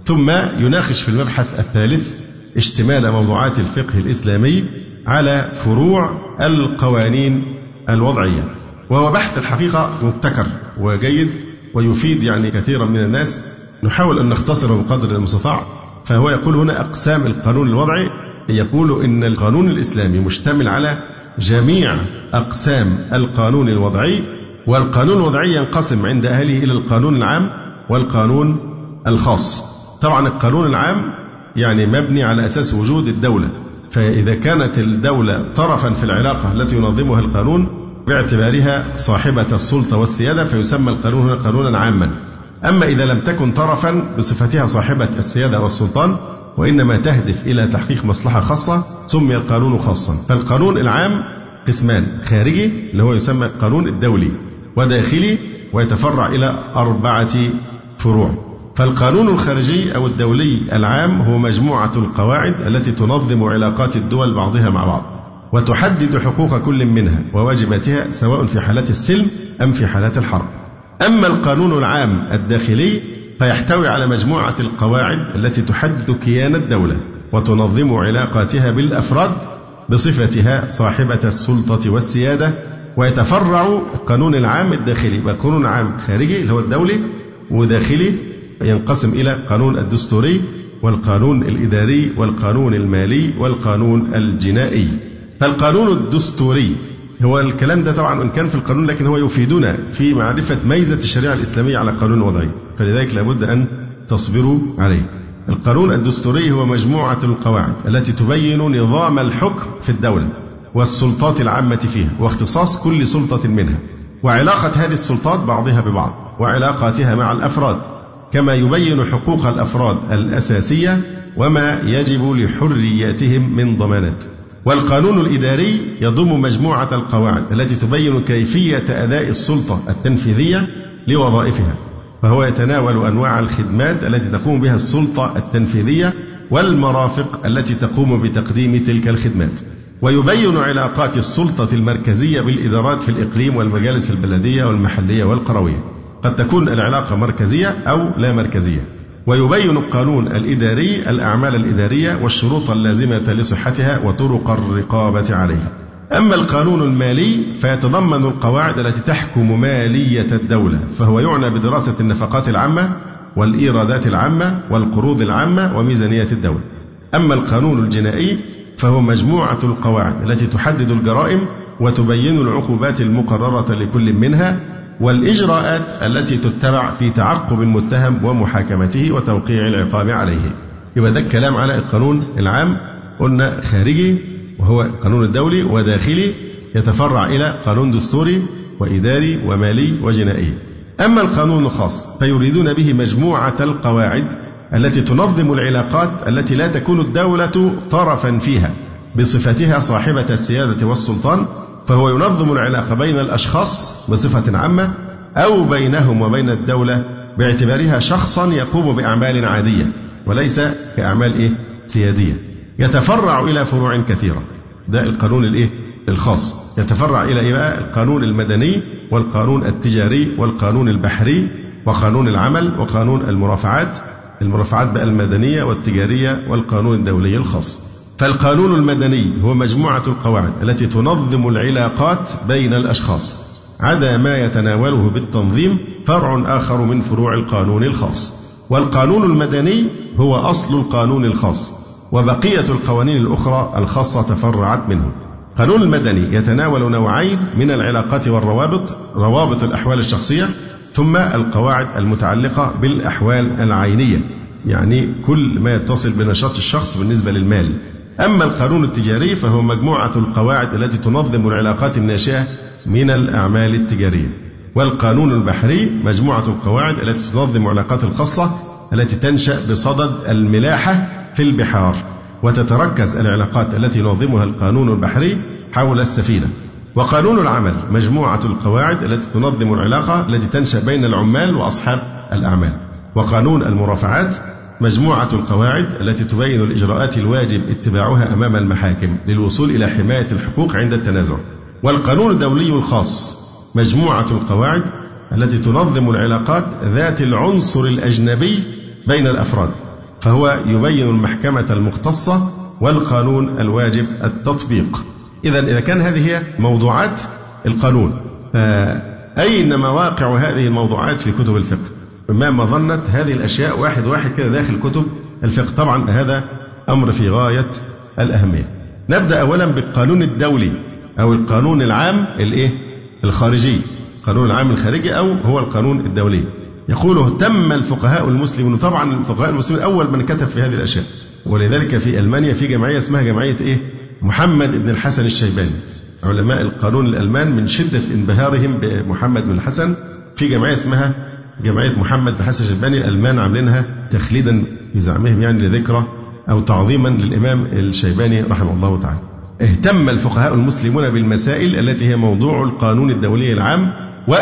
ثم يناقش في المبحث الثالث اشتمال موضوعات الفقه الإسلامي على فروع القوانين الوضعية، وهو بحث الحقيقة مبتكر وجيد ويفيد يعني كثيرا من الناس. نحاول أن نختصره بقدر المستطاع. فهو يقول هنا أقسام القانون الوضعي، يقول إن القانون الإسلامي مشتمل على جميع أقسام القانون الوضعي، والقانون الوضعي ينقسم عند أهله إلى القانون العام والقانون الخاص. طبعا القانون العام يعني مبني على أساس وجود الدولة، فإذا كانت الدولة طرفا في العلاقة التي ينظمها القانون باعتبارها صاحبة السلطة والسيادة فيسمى القانون هنا قانونا عاما. أما إذا لم تكن طرفا بصفتها صاحبة السيادة والسلطان وإنما تهدف إلى تحقيق مصلحة خاصة سمي القانون خاصا. فالقانون العام قسمان: خارجي اللي هو يسمى القانون الدولي، وداخلي ويتفرع إلى أربعة فروع. فالقانون الخارجي أو الدولي العام هو مجموعة القواعد التي تنظم علاقات الدول بعضها مع بعض وتحدد حقوق كل منها وواجباتها سواء في حالات السلم أم في حالات الحرب. أما القانون العام الداخلي فيحتوي على مجموعة القواعد التي تحدد كيان الدولة وتنظم علاقاتها بالأفراد بصفتها صاحبة السلطة والسيادة، ويتفرع القانون العام الداخلي بقانون عام خارجي اللي هو الدولي، وداخلي ينقسم إلى قانون الدستوري والقانون الإداري والقانون المالي والقانون الجنائي. فالقانون الدستوري هو الكلام ده طبعا إن كان في القانون لكن هو يفيدنا في معرفة ميزة الشريعة الإسلامية على القانون الوضعي، فلذلك لابد أن تصبروا عليه. القانون الدستوري هو مجموعة القواعد التي تبين نظام الحكم في الدولة والسلطات العامة فيها واختصاص كل سلطة منها وعلاقة هذه السلطات بعضها ببعض وعلاقاتها مع الأفراد، كما يبين حقوق الأفراد الأساسية وما يجب لحرياتهم من ضمانات. والقانون الإداري يضم مجموعة القواعد التي تبين كيفية أداء السلطة التنفيذية لوظائفها، فهو يتناول أنواع الخدمات التي تقوم بها السلطة التنفيذية والمرافق التي تقوم بتقديم تلك الخدمات، ويبين علاقات السلطة المركزية بالإدارات في الإقليم والمجالس البلدية والمحلية والقروية، قد تكون العلاقة مركزية أو لا مركزية. ويبين القانون الإداري الأعمال الإدارية والشروط اللازمة لصحتها وطرق الرقابة عليها. أما القانون المالي فيتضمن القواعد التي تحكم مالية الدولة، فهو يعنى بدراسة النفقات العامة والإيرادات العامة والقروض العامة وميزانية الدولة. أما القانون الجنائي فهو مجموعة القواعد التي تحدد الجرائم وتبين العقوبات المقررة لكل منها والإجراءات التي تتبع في تعقب المتهم ومحاكمته وتوقيع العقاب عليه. يبقى ده الكلام على القانون العام، قلنا خارجي وهو القانون الدولي، وداخلي يتفرع إلى قانون دستوري وإداري ومالي وجنائي. أما القانون الخاص فيريدون به مجموعة القواعد التي تنظم العلاقات التي لا تكون الدولة طرفا فيها بصفتها صاحبة السيادة والسلطان، فهو ينظم العلاقة بين الأشخاص بصفة عامة أو بينهم وبين الدولة باعتبارها شخصا يقوم بأعمال عادية وليس كأعمال إيه؟ سيادية. يتفرع إلى فروع كثيرة. ده القانون الإيه؟ الخاص. يتفرع إلى إيه بقى؟ القانون المدني والقانون التجاري والقانون البحري وقانون العمل وقانون المرافعات، المرافعات بقى المدنية والتجارية والقانون الدولي الخاص. فالقانون المدني هو مجموعة القواعد التي تنظم العلاقات بين الأشخاص، عدا ما يتناوله بالتنظيم فرع آخر من فروع القانون الخاص. والقانون المدني هو أصل القانون الخاص، وبقية القوانين الأخرى الخاصة تفرعت منه. القانون المدني يتناول نوعين من العلاقات والروابط: روابط الأحوال الشخصية ثم القواعد المتعلقة بالأحوال العينية، يعني كل ما يتصل بنشاط الشخص بالنسبة للمال. أما القانون التجاري فهو مجموعة القواعد التي تنظم العلاقات الناشئة من الأعمال التجارية. والقانون البحري مجموعة القواعد التي تنظم العلاقات الخاصة التي تنشأ بصدد الملاحة في البحار، وتتركز العلاقات التي ينظمها القانون البحري حول السفينة. وقانون العمل مجموعة القواعد التي تنظم العلاقة التي تنشأ بين العمال وأصحاب الأعمال. وقانون المرافعات مجموعة القواعد التي تبين الإجراءات الواجب اتباعها أمام المحاكم للوصول إلى حماية الحقوق عند التنازع. والقانون الدولي الخاص مجموعة القواعد التي تنظم العلاقات ذات العنصر الأجنبي بين الأفراد، فهو يبين المحكمة المختصة والقانون الواجب التطبيق. إذا إذا كان هذه هي موضوعات القانون، فأين مواقع هذه الموضوعات في كتب الفقه؟ ما مظنة هذه الأشياء واحد واحد كده داخل كتب الفقه؟ طبعا هذا أمر في غاية الأهمية. نبدأ أولا بالقانون الدولي أو القانون العام الإيه؟ الخارجي. القانون العام الخارجي أو هو القانون الدولي. يقول اهتم الفقهاء المسلمون، طبعا الفقهاء المسلمين أول من كتب في هذه الأشياء، ولذلك في ألمانيا في جمعية اسمها جمعية إيه؟ محمد بن الحسن الشيباني. علماء القانون الألمان من شدة انبهارهم بمحمد بن الحسن في جمعية اسمها جمعية محمد بن الحسن الشيباني، الألمان عاملينها تخليدا بزعمهم يعني لذكرى أو تعظيما للإمام الشيباني رحمه الله تعالى. اهتم الفقهاء المسلمون بالمسائل التي هي موضوع القانون الدولي العام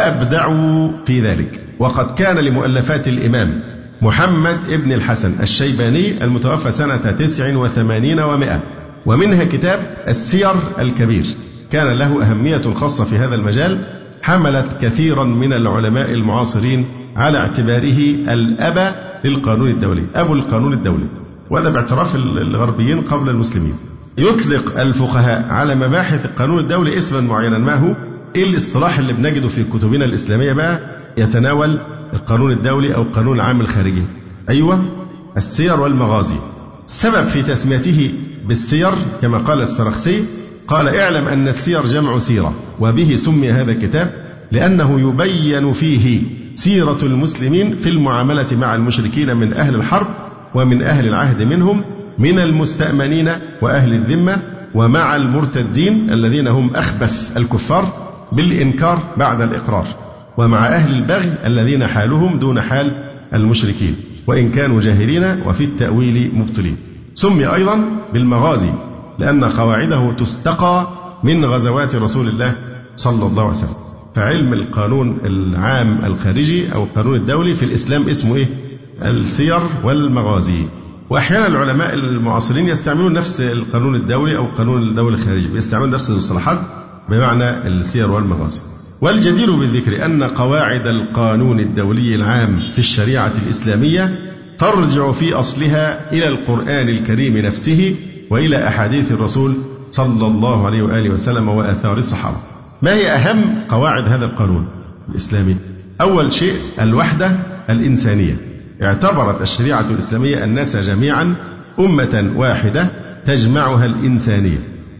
وأبدعوا في ذلك. وقد كان لمؤلفات الإمام محمد بن الحسن الشيباني المتوفى سنة تسع وثمانين ومائة، ومنها كتاب السير الكبير، كان له أهمية خاصة في هذا المجال، حملت كثيرا من العلماء المعاصرين على اعتباره الأب للقانون الدولي، أبو القانون الدولي، وهذا باعتراف الغربيين قبل المسلمين. يطلق الفقهاء على مباحث القانون الدولي اسما معينا. ما هو؟ إيه الاصطلاح اللي بنجده في كتبنا الإسلامية بقى يتناول القانون الدولي أو القانون العام الخارجي؟ أيوة، السير والمغازي. السبب في تسميته بالسير كما قال السرخسي، قال اعلم أن السير جمع سيرة، وبه سمي هذا الكتاب لأنه يبين فيه سيرة المسلمين في المعاملة مع المشركين من أهل الحرب ومن أهل العهد منهم، من المستأمنين وأهل الذمة، ومع المرتدين الذين هم أخبث الكفار بالإنكار بعد الإقرار، ومع أهل البغي الذين حالهم دون حال المشركين وإن كانوا جاهلين وفي التأويل مبطلين. سمي أيضا بالمغازي لأن قواعده تستقى من غزوات رسول الله صلى الله عليه وسلم. فعلم القانون العام الخارجي أو القانون الدولي في الإسلام اسمه إيه؟ السير والمغازي. وأحيانا العلماء المعاصرين يستعملون نفس القانون الدولي أو القانون الدولي الخارجي، يستعملون نفس المصطلحات بمعنى السير والمغازي. والجدير بالذكر أن قواعد القانون الدولي العام في الشريعة الإسلامية ترجع في أصلها إلى القرآن الكريم نفسه وإلى أحاديث الرسول صلى الله عليه وآله وسلم وآثار الصحابة. ما هي أهم قواعد هذا القانون الإسلامي؟ أول شيء الوحدة الإنسانية. اعتبرت الشريعة الإسلامية الناس جميعا أمة واحدة تجمعها الإنسانية،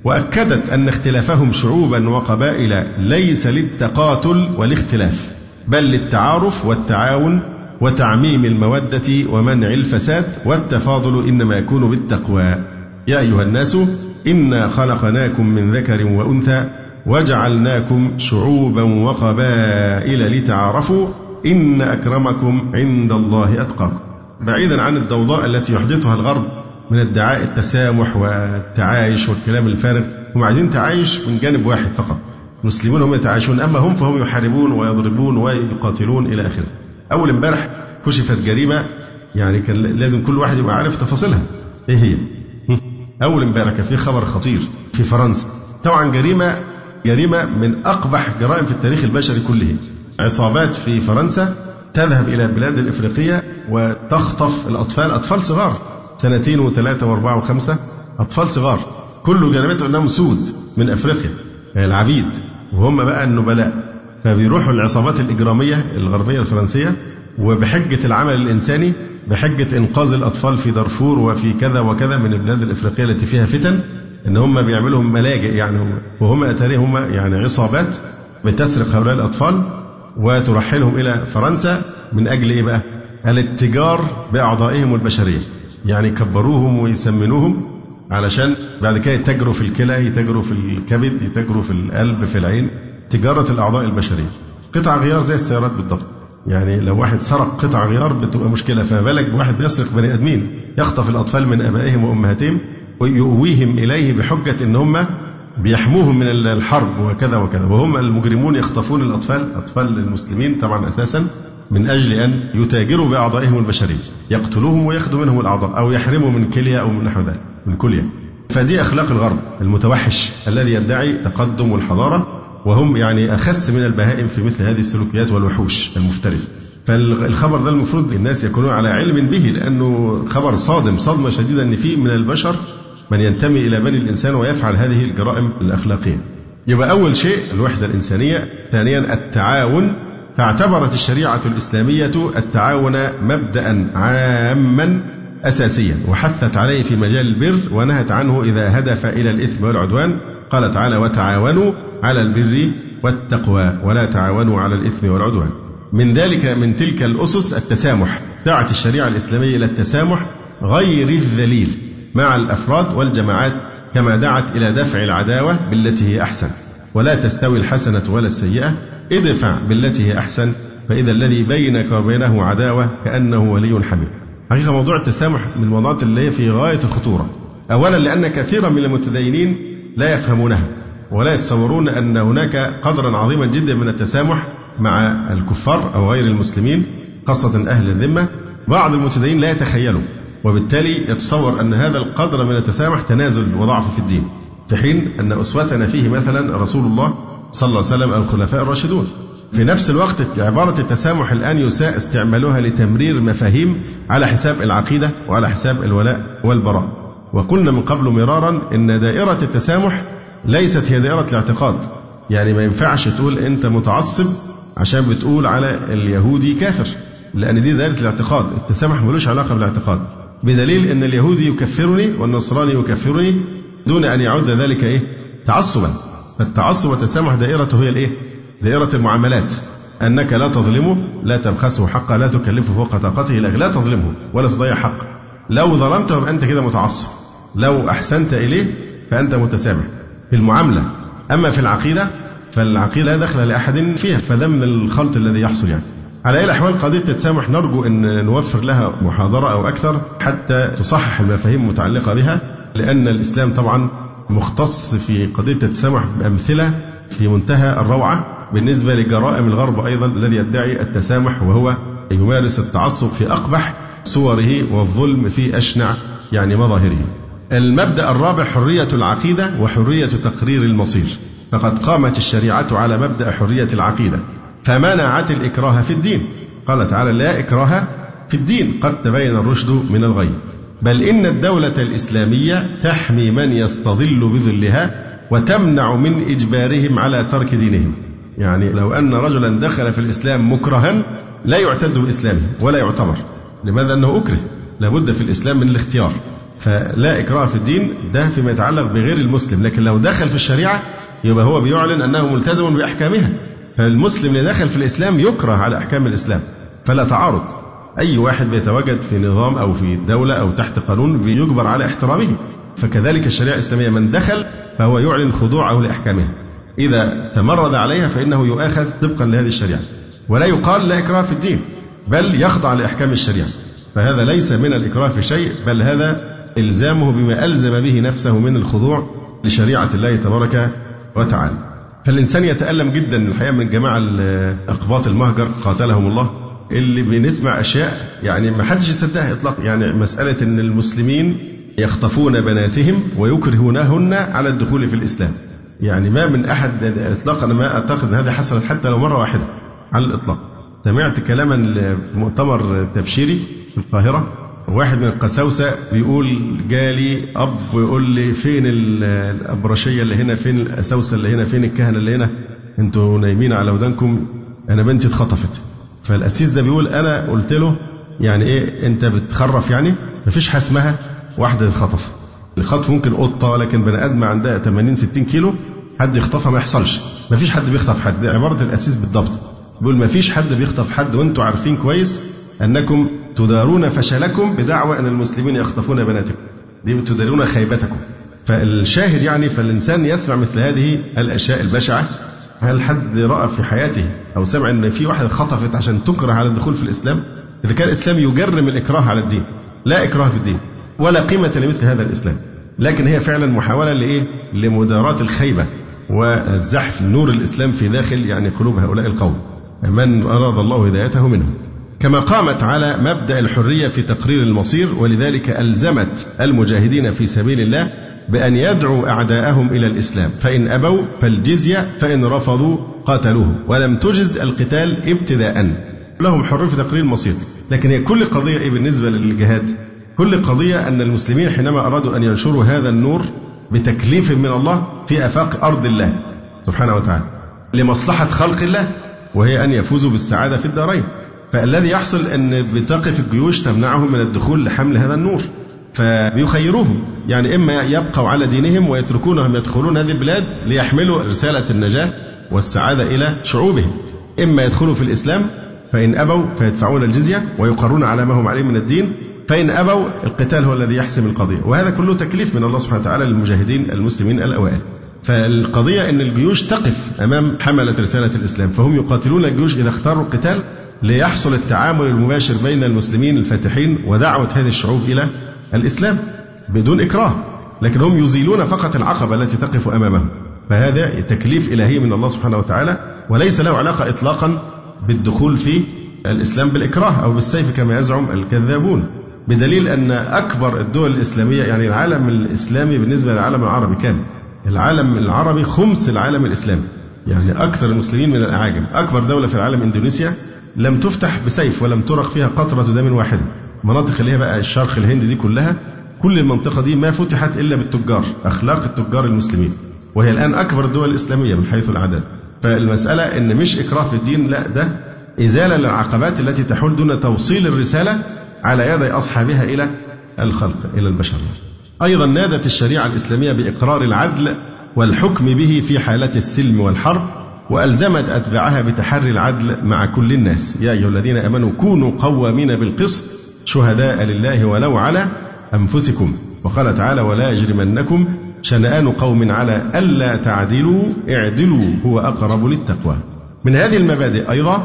وأكدت أن اختلافهم شعوبا وقبائل ليس للتقاتل والاختلاف، بل للتعارف والتعاون وتعميم المودة ومنع الفساد، والتفاضل إنما يكون بالتقوى. يا أيها الناس إنا خلقناكم من ذكر وأنثى وجعلناكم شعوبا وقبائل لتعارفوا إن أكرمكم عند الله أتقاكم. بعيدا عن الضوضاء التي يحدثها الغرب من ادعاء التسامح والتعايش والكلام الفارغ، هم عايزين تعايش من جانب واحد فقط. المسلمون هم يتعايشون، أما هم فهم يحاربون ويضربون ويقاتلون إلى آخره. أول امبارح كشفت جريمة يعني كان لازم كل واحد يبقى عارف تفاصيلها. إيه هي؟ أول امبارح كان في خبر خطير في فرنسا، طبعا جريمة جريمة من أقبح جرائم في التاريخ البشري كله. عصابات في فرنسا تذهب إلى البلاد الإفريقية وتخطف الأطفال، أطفال صغار سنتين وثلاثة وأربعة وخمسة، أطفال صغار كل جريمته أنهم سود من أفريقيا العبيد، وهم بقى النبلاء. فبيروحوا العصابات الإجرامية الغربية الفرنسية وبحجة العمل الإنساني، بحجة إنقاذ الأطفال في دارفور وفي كذا وكذا من البلاد الإفريقية التي فيها فتن، إن هم بيعملوا ملاجئ يعني، وهم أتاري هم يعني عصابات بتسرق هؤلاء الأطفال وترحلهم إلى فرنسا من أجل إيه بقى؟ الاتجار بأعضائهم البشرية، يعني يكبروهم ويسمنوهم علشان بعد كده يتاجروا في الكلى، يتاجروا في الكبد، يتاجروا في القلب، في العين، تجارة الأعضاء البشرية. قطع غيار زي السيارات بالضبط، يعني لو واحد سرق قطع غيار بتبقى مشكلة، فما بالك بواحد بيسرق بني آدمين، يخطف الأطفال من آبائهم وأمهاتهم ويؤويهم إليه بحجة إن هم بيحموهم من الحرب وكذا وكذا، وهم المجرمون يخطفون الأطفال، أطفال المسلمين طبعا أساسا، من أجل أن يتاجروا بأعضائهم البشرية، يقتلوهم ويأخذوا منهم الأعضاء أو يحرموا من كلية أو من نحو ذلك، من كلية. فدي أخلاق الغرب المتوحش الذي يدعي تقدم والحضارة، وهم يعني أخس من البهائم في مثل هذه السلوكيات والوحوش المفترسة. فالخبر ده المفروض الناس يكونوا على علم به، لأنه خبر صادم صدمة شديدة أن في من البشر من ينتمي إلى بني الإنسان ويفعل هذه الجرائم الأخلاقية. يبقى أول شيء الوحدة الإنسانية. ثانيا التعاون، فاعتبرت الشريعة الإسلامية التعاون مبدأ عاما أساسيا، وحثت عليه في مجال البر ونهت عنه إذا هدف إلى الإثم والعدوان. قال تعالى: وتعاونوا على البر والتقوى ولا تعاونوا على الإثم والعدوان. من ذلك من تلك الأسس التسامح، دعت الشريعة الإسلامية إلى التسامح غير الذليل مع الأفراد والجماعات، كما دعت إلى دفع العداوة بالتي هي أحسن، ولا تستوي الحسنة ولا السيئة، ادفع بالتي هي أحسن فإذا الذي بينك وبينه عداوة كأنه ولي حميم. حقيقة موضوع التسامح من الموضوعات اللي هي في غاية الخطورة، أولا لأن كثيرا من المتدينين لا يفهمونها ولا يتصورون أن هناك قدرا عظيما جدا من التسامح مع الكفار أو غير المسلمين، خاصة أهل الذمة. بعض المتدينين لا يتخيلوا، وبالتالي يتصور أن هذا القدر من التسامح تنازل وضعف في الدين، في حين أن أسوتنا فيه مثلا رسول الله صلى الله عليه وسلم أو الخلفاء الراشدون. في نفس الوقت عبارة التسامح الآن يساء استعمالها لتمرير مفاهيم على حساب العقيدة وعلى حساب الولاء والبراء. وقلنا من قبل مرارا أن دائرة التسامح ليست هي دائرة الاعتقاد، يعني ما ينفعش تقول أنت متعصب عشان بتقول على اليهودي كافر، لأن دي دائرة الاعتقاد. التسامح ملوش علاقة بالاعتقاد، بدليل أن اليهودي يكفرني والنصراني يكفرني دون أن يعد ذلك إيه؟ تعصبا. فالتعصب والتسامح دائرته هي الإيه؟ دائرة المعاملات، أنك لا تظلمه، لا تبخسه حقه، لا تكلفه فوق طاقته، لا تظلمه ولا تضيع حقه. لو ظلمته فأنت كده متعصب، لو أحسنت إليه فأنت متسامح في المعاملة. أما في العقيدة فالعقيدة لا دخل لأحد فيها، فده من الخلط الذي يحصل. يعني على أي الأحوال قضية التسامح نرجو أن نوفر لها محاضرة أو أكثر حتى تصحح المفاهيم المتعلقة بها، لأن الإسلام طبعا مختص في قضية التسامح بأمثلة في منتهى الروعة بالنسبة لجرائم الغرب أيضا الذي يدعي التسامح وهو يمارس التعصب في أقبح صوره والظلم في أشنع يعني مظاهره. المبدأ الرابع حرية العقيدة وحرية تقرير المصير، فقد قامت الشريعة على مبدأ حرية العقيدة فمنعت الإكراه في الدين. قال تعالى: لا إكراه في الدين قد تبين الرشد من الغي، بل إن الدولة الإسلامية تحمي من يستظل بظلها وتمنع من إجبارهم على ترك دينهم. يعني لو أن رجلا دخل في الإسلام مكرها لا يعتد بإسلامه ولا يعتبر. لماذا؟ أنه أكره، لابد في الإسلام من الاختيار. فلا إكراه في الدين ده فيما يتعلق بغير المسلم، لكن لو دخل في الشريعة يبقى هو بيعلن أنه ملتزم بأحكامها. فالمسلم اللي دخل في الإسلام يكره على أحكام الإسلام، فلا تعارض. أي واحد بيتواجد في نظام أو في دولة أو تحت قانون بيجبر على احترامه، فكذلك الشريعة الإسلامية من دخل فهو يعلن خضوعه لأحكامها، إذا تمرد عليها فإنه يؤاخذ طبقا لهذه الشريعة، ولا يقال لا إكراه في الدين بل يخضع لأحكام الشريعة. فهذا ليس من الإكراه في شيء، بل هذا إلزامه بما ألزم به نفسه من الخضوع لشريعة الله تبارك وتعالى. فالإنسان يتألم جدا الحقيقة من جماعة أقباط المهجر قاتلهم الله، اللي بنسمع أشياء يعني ما حدش يصدقها إطلاقا. يعني مسألة أن المسلمين يخطفون بناتهم ويكرهونهن على الدخول في الإسلام، يعني ما من أحد إطلاقا، ما أعتقد أن هذا حصلت حتى لو مرة واحدة على الإطلاق. سمعت كلاما في مؤتمر تبشيري في القاهرة، واحد من القساوسة بيقول جالي أب ويقول لي فين الأبرشية اللي هنا، فين الأساوسة اللي هنا، فين الكهنة اللي هنا، انتوا نايمين على ودانكم، أنا بنتي اتخطفت. فالأسيس ده بيقول أنا قلت له يعني إيه أنت بتخرف؟ يعني مفيش حاجة اسمها واحدة تتخطف. الخطف ممكن قطة، لكن بني آدم عندها ثمانين ستين كيلو حد يخطفها ما يحصلش. مفيش حد بيخطف حد، ده عبارة الأسيس بالضبط. بيقول مفيش حد بيخطف حد، وانتوا عارفين كويس أنكم تدارون فشلكم بدعوى أن المسلمين يخطفون بناتكم، دي بتدارون خيبتكم. فالشاهد يعني فالإنسان يسمع مثل هذه الأشياء البشعة. هل حد رأى في حياته أو سمع أن في واحد خطفت عشان تكره على الدخول في الإسلام؟ إذا كان الإسلام يجرم الإكراه على الدين، لا إكراه في الدين ولا قيمة لمثل هذا الإسلام، لكن هي فعلا محاولة لإيه؟ لمداراة الخيبة والزحف نور الإسلام في داخل يعني قلوب هؤلاء القوم من أراد الله هدايته منهم. كما قامت على مبدأ الحرية في تقرير المصير، ولذلك ألزمت المجاهدين في سبيل الله بأن يدعوا أعداءهم إلى الإسلام، فإن أبوا فالجزية، فإن رفضوا قاتلوهم، ولم تجز القتال ابتداء. لهم حرية في تقرير المصير. لكن هي كل قضية إيه بالنسبة للجهاد؟ كل قضية أن المسلمين حينما أرادوا أن ينشروا هذا النور بتكليف من الله في آفاق أرض الله سبحانه وتعالى لمصلحة خلق الله، وهي أن يفوزوا بالسعادة في الدارين. فالذي يحصل أن بتقف الجيوش تمنعهم من الدخول لحمل هذا النور، فبيخيروهم، يعني إما يبقوا على دينهم ويتركونهم يدخلون هذه البلاد ليحملوا رسالة النجاة والسعادة إلى شعوبهم، إما يدخلوا في الإسلام فإن أبوا فيدفعون الجزية ويقرون على ما هم عليه من الدين، فإن أبوا القتال هو الذي يحسم القضية. وهذا كله تكليف من الله سبحانه وتعالى للمجاهدين المسلمين الأوائل. فالقضية أن الجيوش تقف أمام حملة رسالة الإسلام، فهم يقاتلون الجيوش إذا اختاروا القتال ليحصل التعامل المباشر بين المسلمين الفاتحين ودعوة هذه الشعوب إلى الإسلام بدون إكراه، لكن هم يزيلون فقط العقبة التي تقف أمامهم. فهذا تكليف إلهي من الله سبحانه وتعالى، وليس له علاقة إطلاقا بالدخول في الإسلام بالإكراه أو بالسيف كما يزعم الكذابون، بدليل أن أكبر الدول الإسلامية، يعني العالم الإسلامي بالنسبة للعالم العربي، كان العالم العربي خمس العالم الإسلامي، يعني أكثر المسلمين من الأعاجم. أكبر دولة في العالم إندونيسيا لم تفتح بسيف ولم ترق فيها قطرة دم واحدة. مناطق اللي هي بقى الشرق الهند دي كلها، كل المنطقة دي ما فتحت إلا بالتجار، أخلاق التجار المسلمين، وهي الآن أكبر الدول الإسلامية من حيث العدد. فالمسألة إن مش إكراه في الدين، لا، ده إزالة للعقبات التي تحول دون توصيل الرسالة على يد أصحابها إلى الخلق، إلى البشر. أيضا نادت الشريعة الإسلامية بإقرار العدل والحكم به في حالات السلم والحرب، وألزمت أتباعها بتحري العدل مع كل الناس. يا أيها الذين آمنوا كونوا قوامين بالقسط شهداء لله ولو على أنفسكم. وقال تعالى ولا يجرمنكم شنآن قوم على ألا تعدلوا اعدلوا هو أقرب للتقوى. من هذه المبادئ أيضا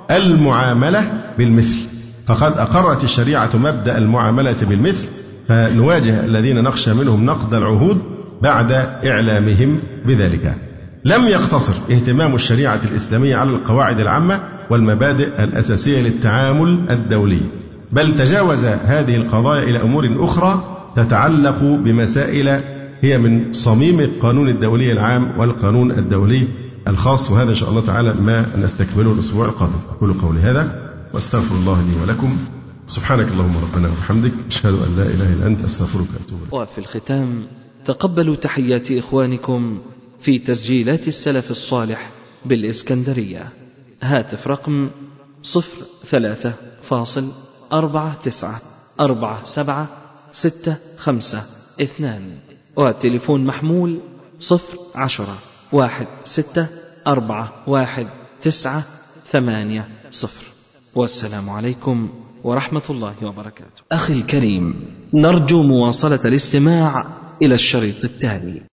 المعاملة بالمثل، فقد أقرت الشريعة مبدأ المعاملة بالمثل، فنواجه الذين نخشى منهم نقض العهود بعد إعلامهم بذلك. لم يقتصر اهتمام الشريعة الإسلامية على القواعد العامة والمبادئ الأساسية للتعامل الدولي، بل تجاوز هذه القضايا إلى أمور أخرى تتعلق بمسائل هي من صميم القانون الدولي العام والقانون الدولي الخاص، وهذا إن شاء الله تعالى ما نستكمله الأسبوع القادم. أقول قولي هذا واستغفر الله لي ولكم. سبحانك اللهم ربنا وبحمدك، أشهد أن لا إله إلا أنت، أستغفرك وأتوب إليك. وفي الختام تقبلوا تحيات إخوانكم في تسجيلات السلف الصالح بالإسكندرية. هاتف رقم صفر ثلاثة فاصل أربعة تسعة أربعة سبعة ستة خمسة اثنان، والتليفون محمول صفر عشرة واحد ستة أربعة واحد تسعة ثمانية صفر. والسلام عليكم ورحمة الله وبركاته. أخي الكريم، نرجو مواصلة الاستماع إلى الشريط التالي.